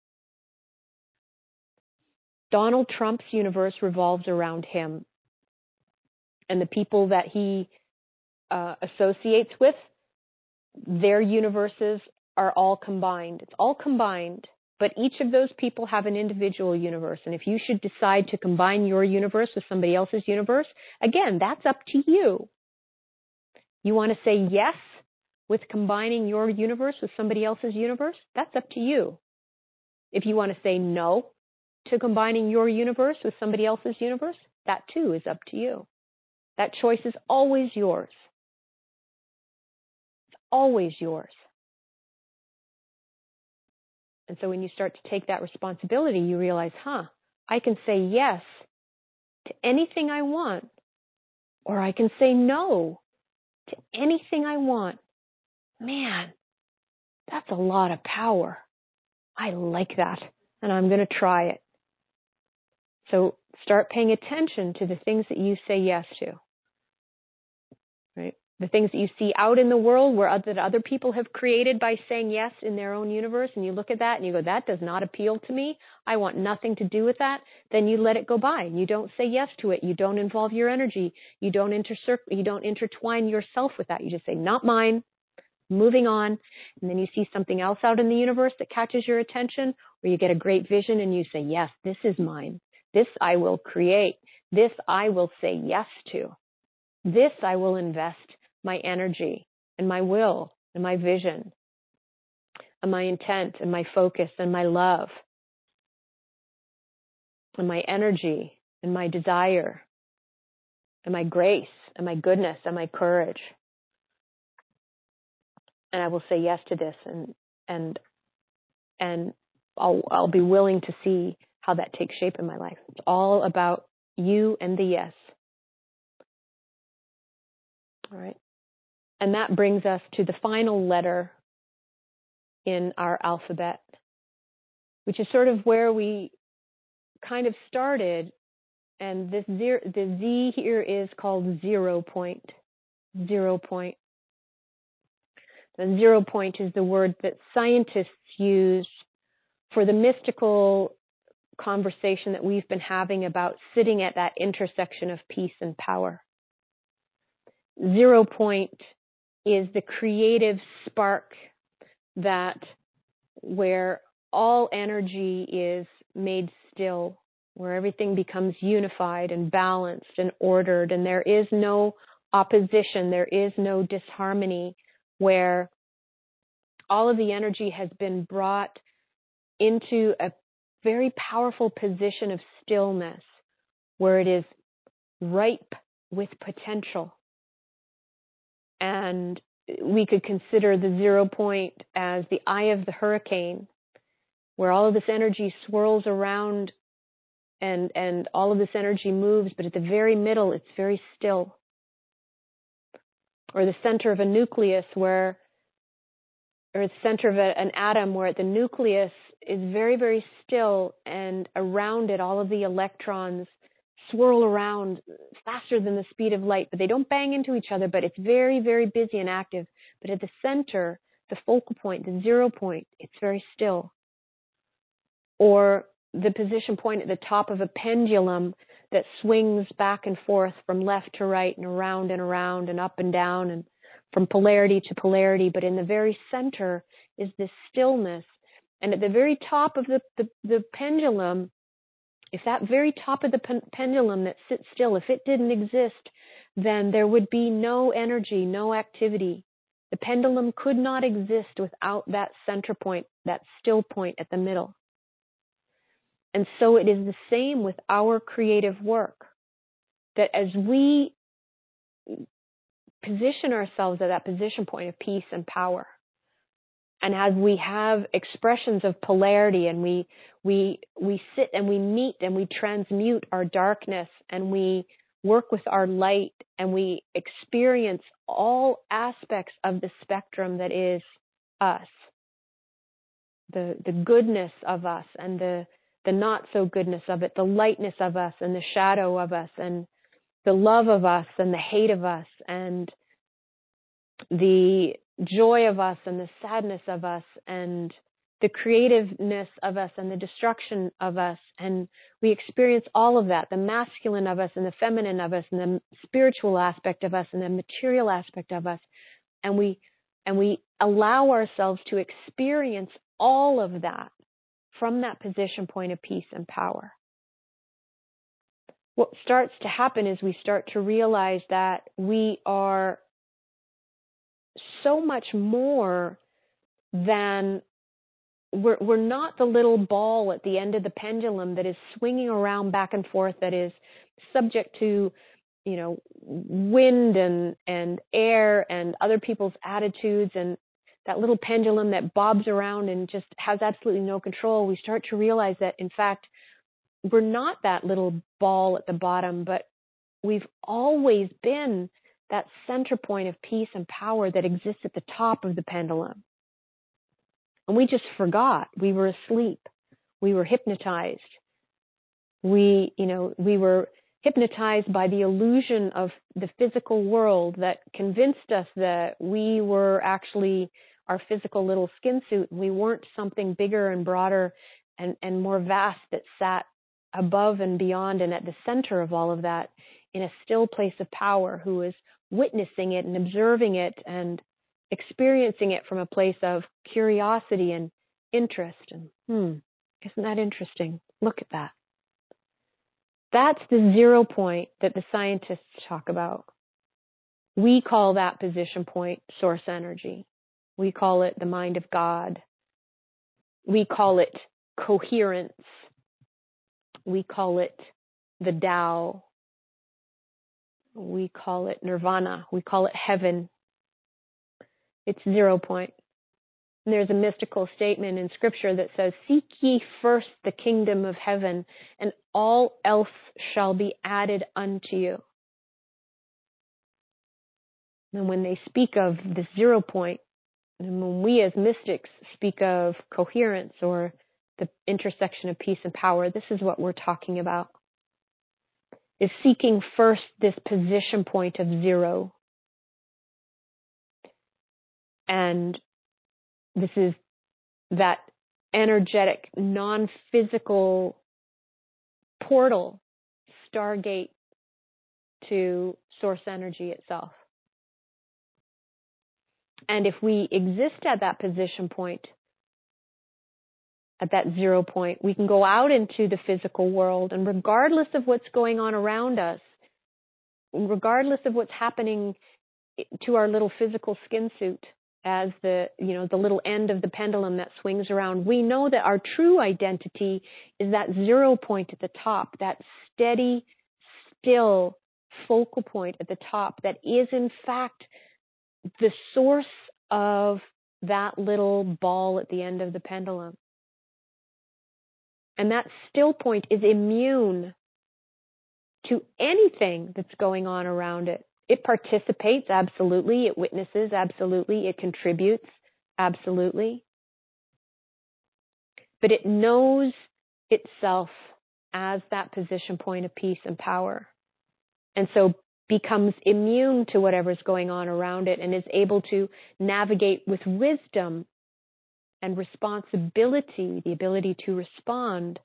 Donald Trump's universe revolves around him. And the people that he associates with, their universes are all combined. It's all combined. But each of those people have an individual universe. And if you should decide to combine your universe with somebody else's universe, again, that's up to you. You want to say yes with combining your universe with somebody else's universe? That's up to you. If you want to say no to combining your universe with somebody else's universe, that too is up to you. That choice is always yours. It's always yours. And so when you start to take that responsibility, you realize, I can say yes to anything I want, or I can say no to anything I want. Man, that's a lot of power. I like that, and I'm going to try it. So start paying attention to the things that you say yes to, right? The things that you see out in the world that other people have created by saying yes in their own universe, and you look at that and you go, that does not appeal to me. I want nothing to do with that. Then you let it go by. You don't say yes to it. You don't involve your energy. You don't intertwine yourself with that. You just say, not mine. Moving on, and then you see something else out in the universe that catches your attention, or you get a great vision and you say, yes, this is mine. This I will create. This I will say yes to. This I will invest my energy and my will and my vision and my intent and my focus and my love and my energy and my desire and my grace and my goodness and my courage. And I will say yes to this, and I'll be willing to see how that takes shape in my life. It's all about you and the yes. All right. And that brings us to the final letter in our alphabet, which is sort of where we kind of started. And the Z here is called 0 point. 0 point. The 0 point is the word that scientists use for the mystical conversation that we've been having about sitting at that intersection of peace and power. 0 point is the creative spark where all energy is made still, where everything becomes unified and balanced and ordered, and there is no opposition, there is no disharmony, where all of the energy has been brought into a very powerful position of stillness, where it is ripe with potential. And we could consider the 0 point as the eye of the hurricane, where all of this energy swirls around and all of this energy moves, but at the very middle, it's very still. Or the center of a nucleus or the center of an atom, where the nucleus is very, very still, and around it, all of the electrons swirl around faster than the speed of light, but they don't bang into each other, but it's very, very busy and active. But at the center, the focal point, the 0 point, it's very still. Or the position point at the top of a pendulum that swings back and forth from left to right and around and up and down and from polarity to polarity, but in the very center is this stillness. And at the very top of the pendulum, if that very top of the pendulum that sits still, if it didn't exist, then there would be no energy, no activity. The pendulum could not exist without that center point, that still point at the middle. And so it is the same with our creative work, that as we position ourselves at that position point of peace and power, and as we have expressions of polarity, and we sit and we meet and we transmute our darkness, and we work with our light, and we experience all aspects of the spectrum that is us, the goodness of us and the not so goodness of it, the lightness of us and the shadow of us, and the love of us and the hate of us, and the joy of us and the sadness of us, and the creativeness of us and the destruction of us. And we experience all of that, the masculine of us and the feminine of us, and the spiritual aspect of us and the material aspect of us. And we allow ourselves to experience all of that from that position point of peace and power. What starts to happen is we start to realize that we are so much more than, we're not the little ball at the end of the pendulum that is swinging around back and forth, that is subject to wind and air and other people's attitudes, and that little pendulum that bobs around and just has absolutely no control, we start to realize that, in fact, we're not that little ball at the bottom, but we've always been that center point of peace and power that exists at the top of the pendulum. And we just forgot. We were asleep. We were hypnotized. We were hypnotized by the illusion of the physical world that convinced us that we were actually our physical little skin suit. We weren't something bigger and broader and more vast that sat above and beyond and at the center of all of that in a still place of power, who is witnessing it and observing it and experiencing it from a place of curiosity and interest. And isn't that interesting? Look at that. That's the 0 point that the scientists talk about. We call that position point source energy. We call it the mind of God. We call it coherence. We call it the Tao. We call it nirvana. We call it heaven. It's 0 point. And there's a mystical statement in scripture that says, "Seek ye first the kingdom of heaven, and all else shall be added unto you." And when they speak of the 0 point, and when we as mystics speak of coherence or the intersection of peace and power, this is what we're talking about, is seeking first this position point of 0. And this is that energetic, non-physical portal, stargate to source energy itself. And if we exist at that position point, at that 0 point, we can go out into the physical world, and regardless of what's going on around us, regardless of what's happening to our little physical skin suit, as the little end of the pendulum that swings around, we know that our true identity is that 0 point at the top, that steady, still focal point at the top that is in fact the source of that little ball at the end of the pendulum. And that still point is immune to anything that's going on around it. It participates, absolutely. It witnesses, absolutely. It contributes, absolutely. But it knows itself as that position point of peace and power. And so becomes immune to whatever's going on around it and is able to navigate with wisdom and responsibility, the ability to respond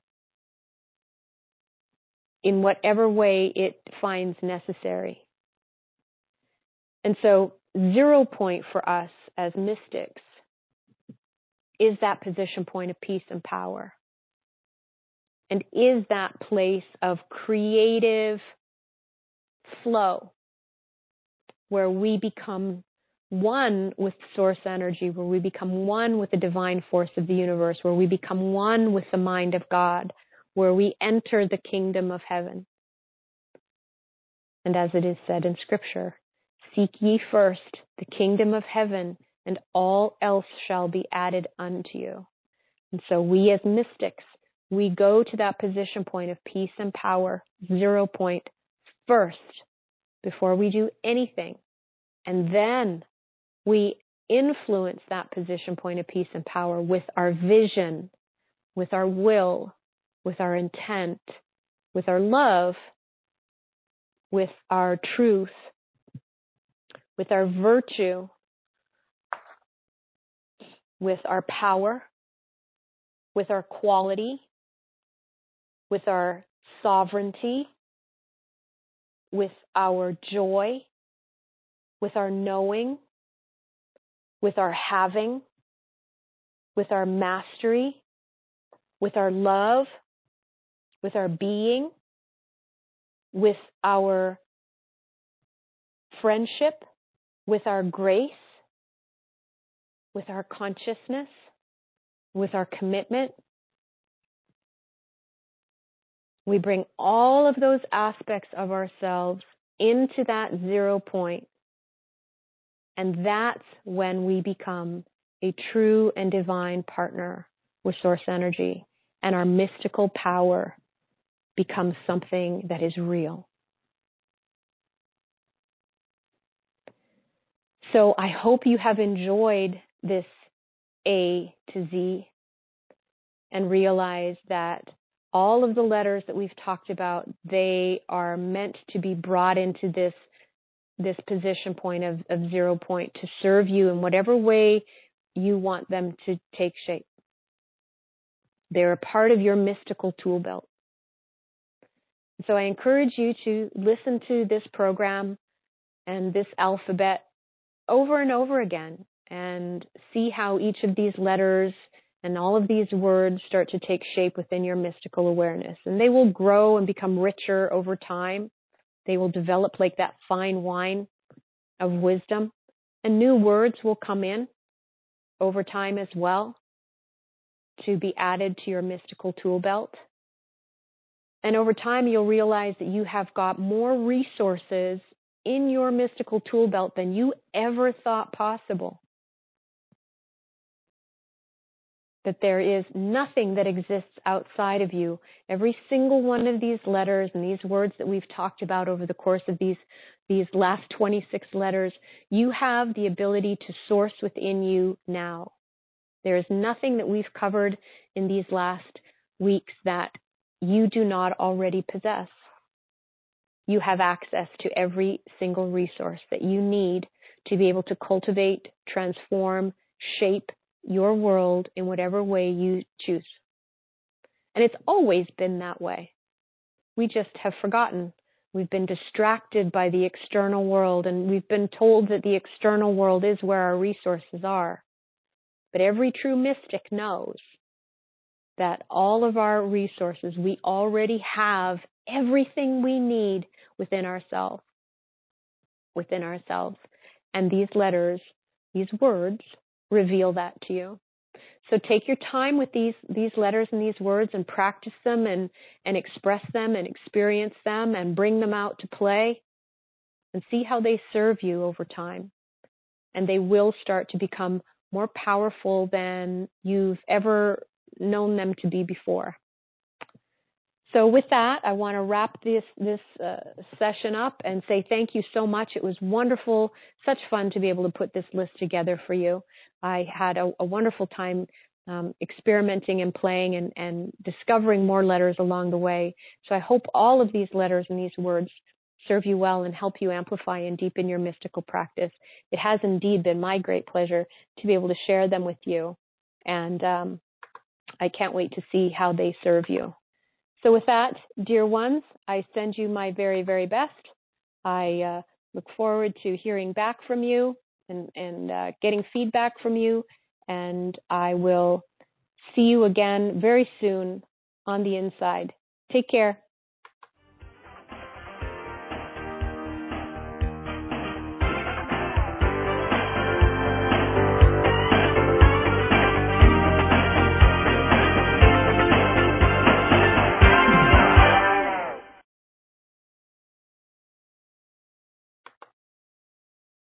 in whatever way it finds necessary. And so 0 point for us as mystics is that position point of peace and power, and is that place of creative flow where we become one with source energy, where we become one with the divine force of the universe, where we become one with the mind of God, where we enter the kingdom of heaven. And as it is said in scripture, "Seek ye first the kingdom of heaven, and all else shall be added unto you." And so we as mystics, we go to that position point of peace and power, 0 point, first, before we do anything. And then we influence that position point of peace and power with our vision, with our will, with our intent, with our love, with our truth, with our virtue, with our power, with our quality, with our sovereignty, with our joy, with our knowing, with our having, with our mastery, with our love, with our being, with our friendship, with our grace, with our consciousness, with our commitment. We bring all of those aspects of ourselves into that 0 point. And that's when we become a true and divine partner with Source Energy, and our mystical power becomes something that is real. So I hope you have enjoyed this A to Z and realize that all of the letters that we've talked about, they are meant to be brought into this position point of 0 point to serve you in whatever way you want them to take shape. They're a part of your mystical tool belt. So I encourage you to listen to this program and this alphabet over and over again and see how each of these letters and all of these words start to take shape within your mystical awareness. And they will grow and become richer over time. They will develop like that fine wine of wisdom. And new words will come in over time as well to be added to your mystical tool belt. And over time, you'll realize that you have got more resources in your mystical tool belt than you ever thought possible. That there is nothing that exists outside of you. Every single one of these letters and these words that we've talked about over the course of these last 26 letters, you have the ability to source within you now. There is nothing that we've covered in these last weeks that you do not already possess. You have access to every single resource that you need to be able to cultivate, transform, shape your world in whatever way you choose. And it's always been that way. We just have forgotten. We've been distracted by the external world, and we've been told that the external world is where our resources are. But every true mystic knows that all of our resources, we already have everything we need within ourselves. And these letters, these words, reveal that to you. So take your time with these letters and these words and practice them and express them and experience them and bring them out to play and see how they serve you over time. And they will start to become more powerful than you've ever known them to be before. So with that, I want to wrap this session up and say thank you so much. It was wonderful, such fun to be able to put this list together for you. I had a wonderful time experimenting and playing and discovering more letters along the way. So I hope all of these letters and these words serve you well and help you amplify and deepen your mystical practice. It has indeed been my great pleasure to be able to share them with you. And I can't wait to see how they serve you. So with that, dear ones, I send you my very, very best. I look forward to hearing back from you and getting feedback from you. And I will see you again very soon on the inside. Take care.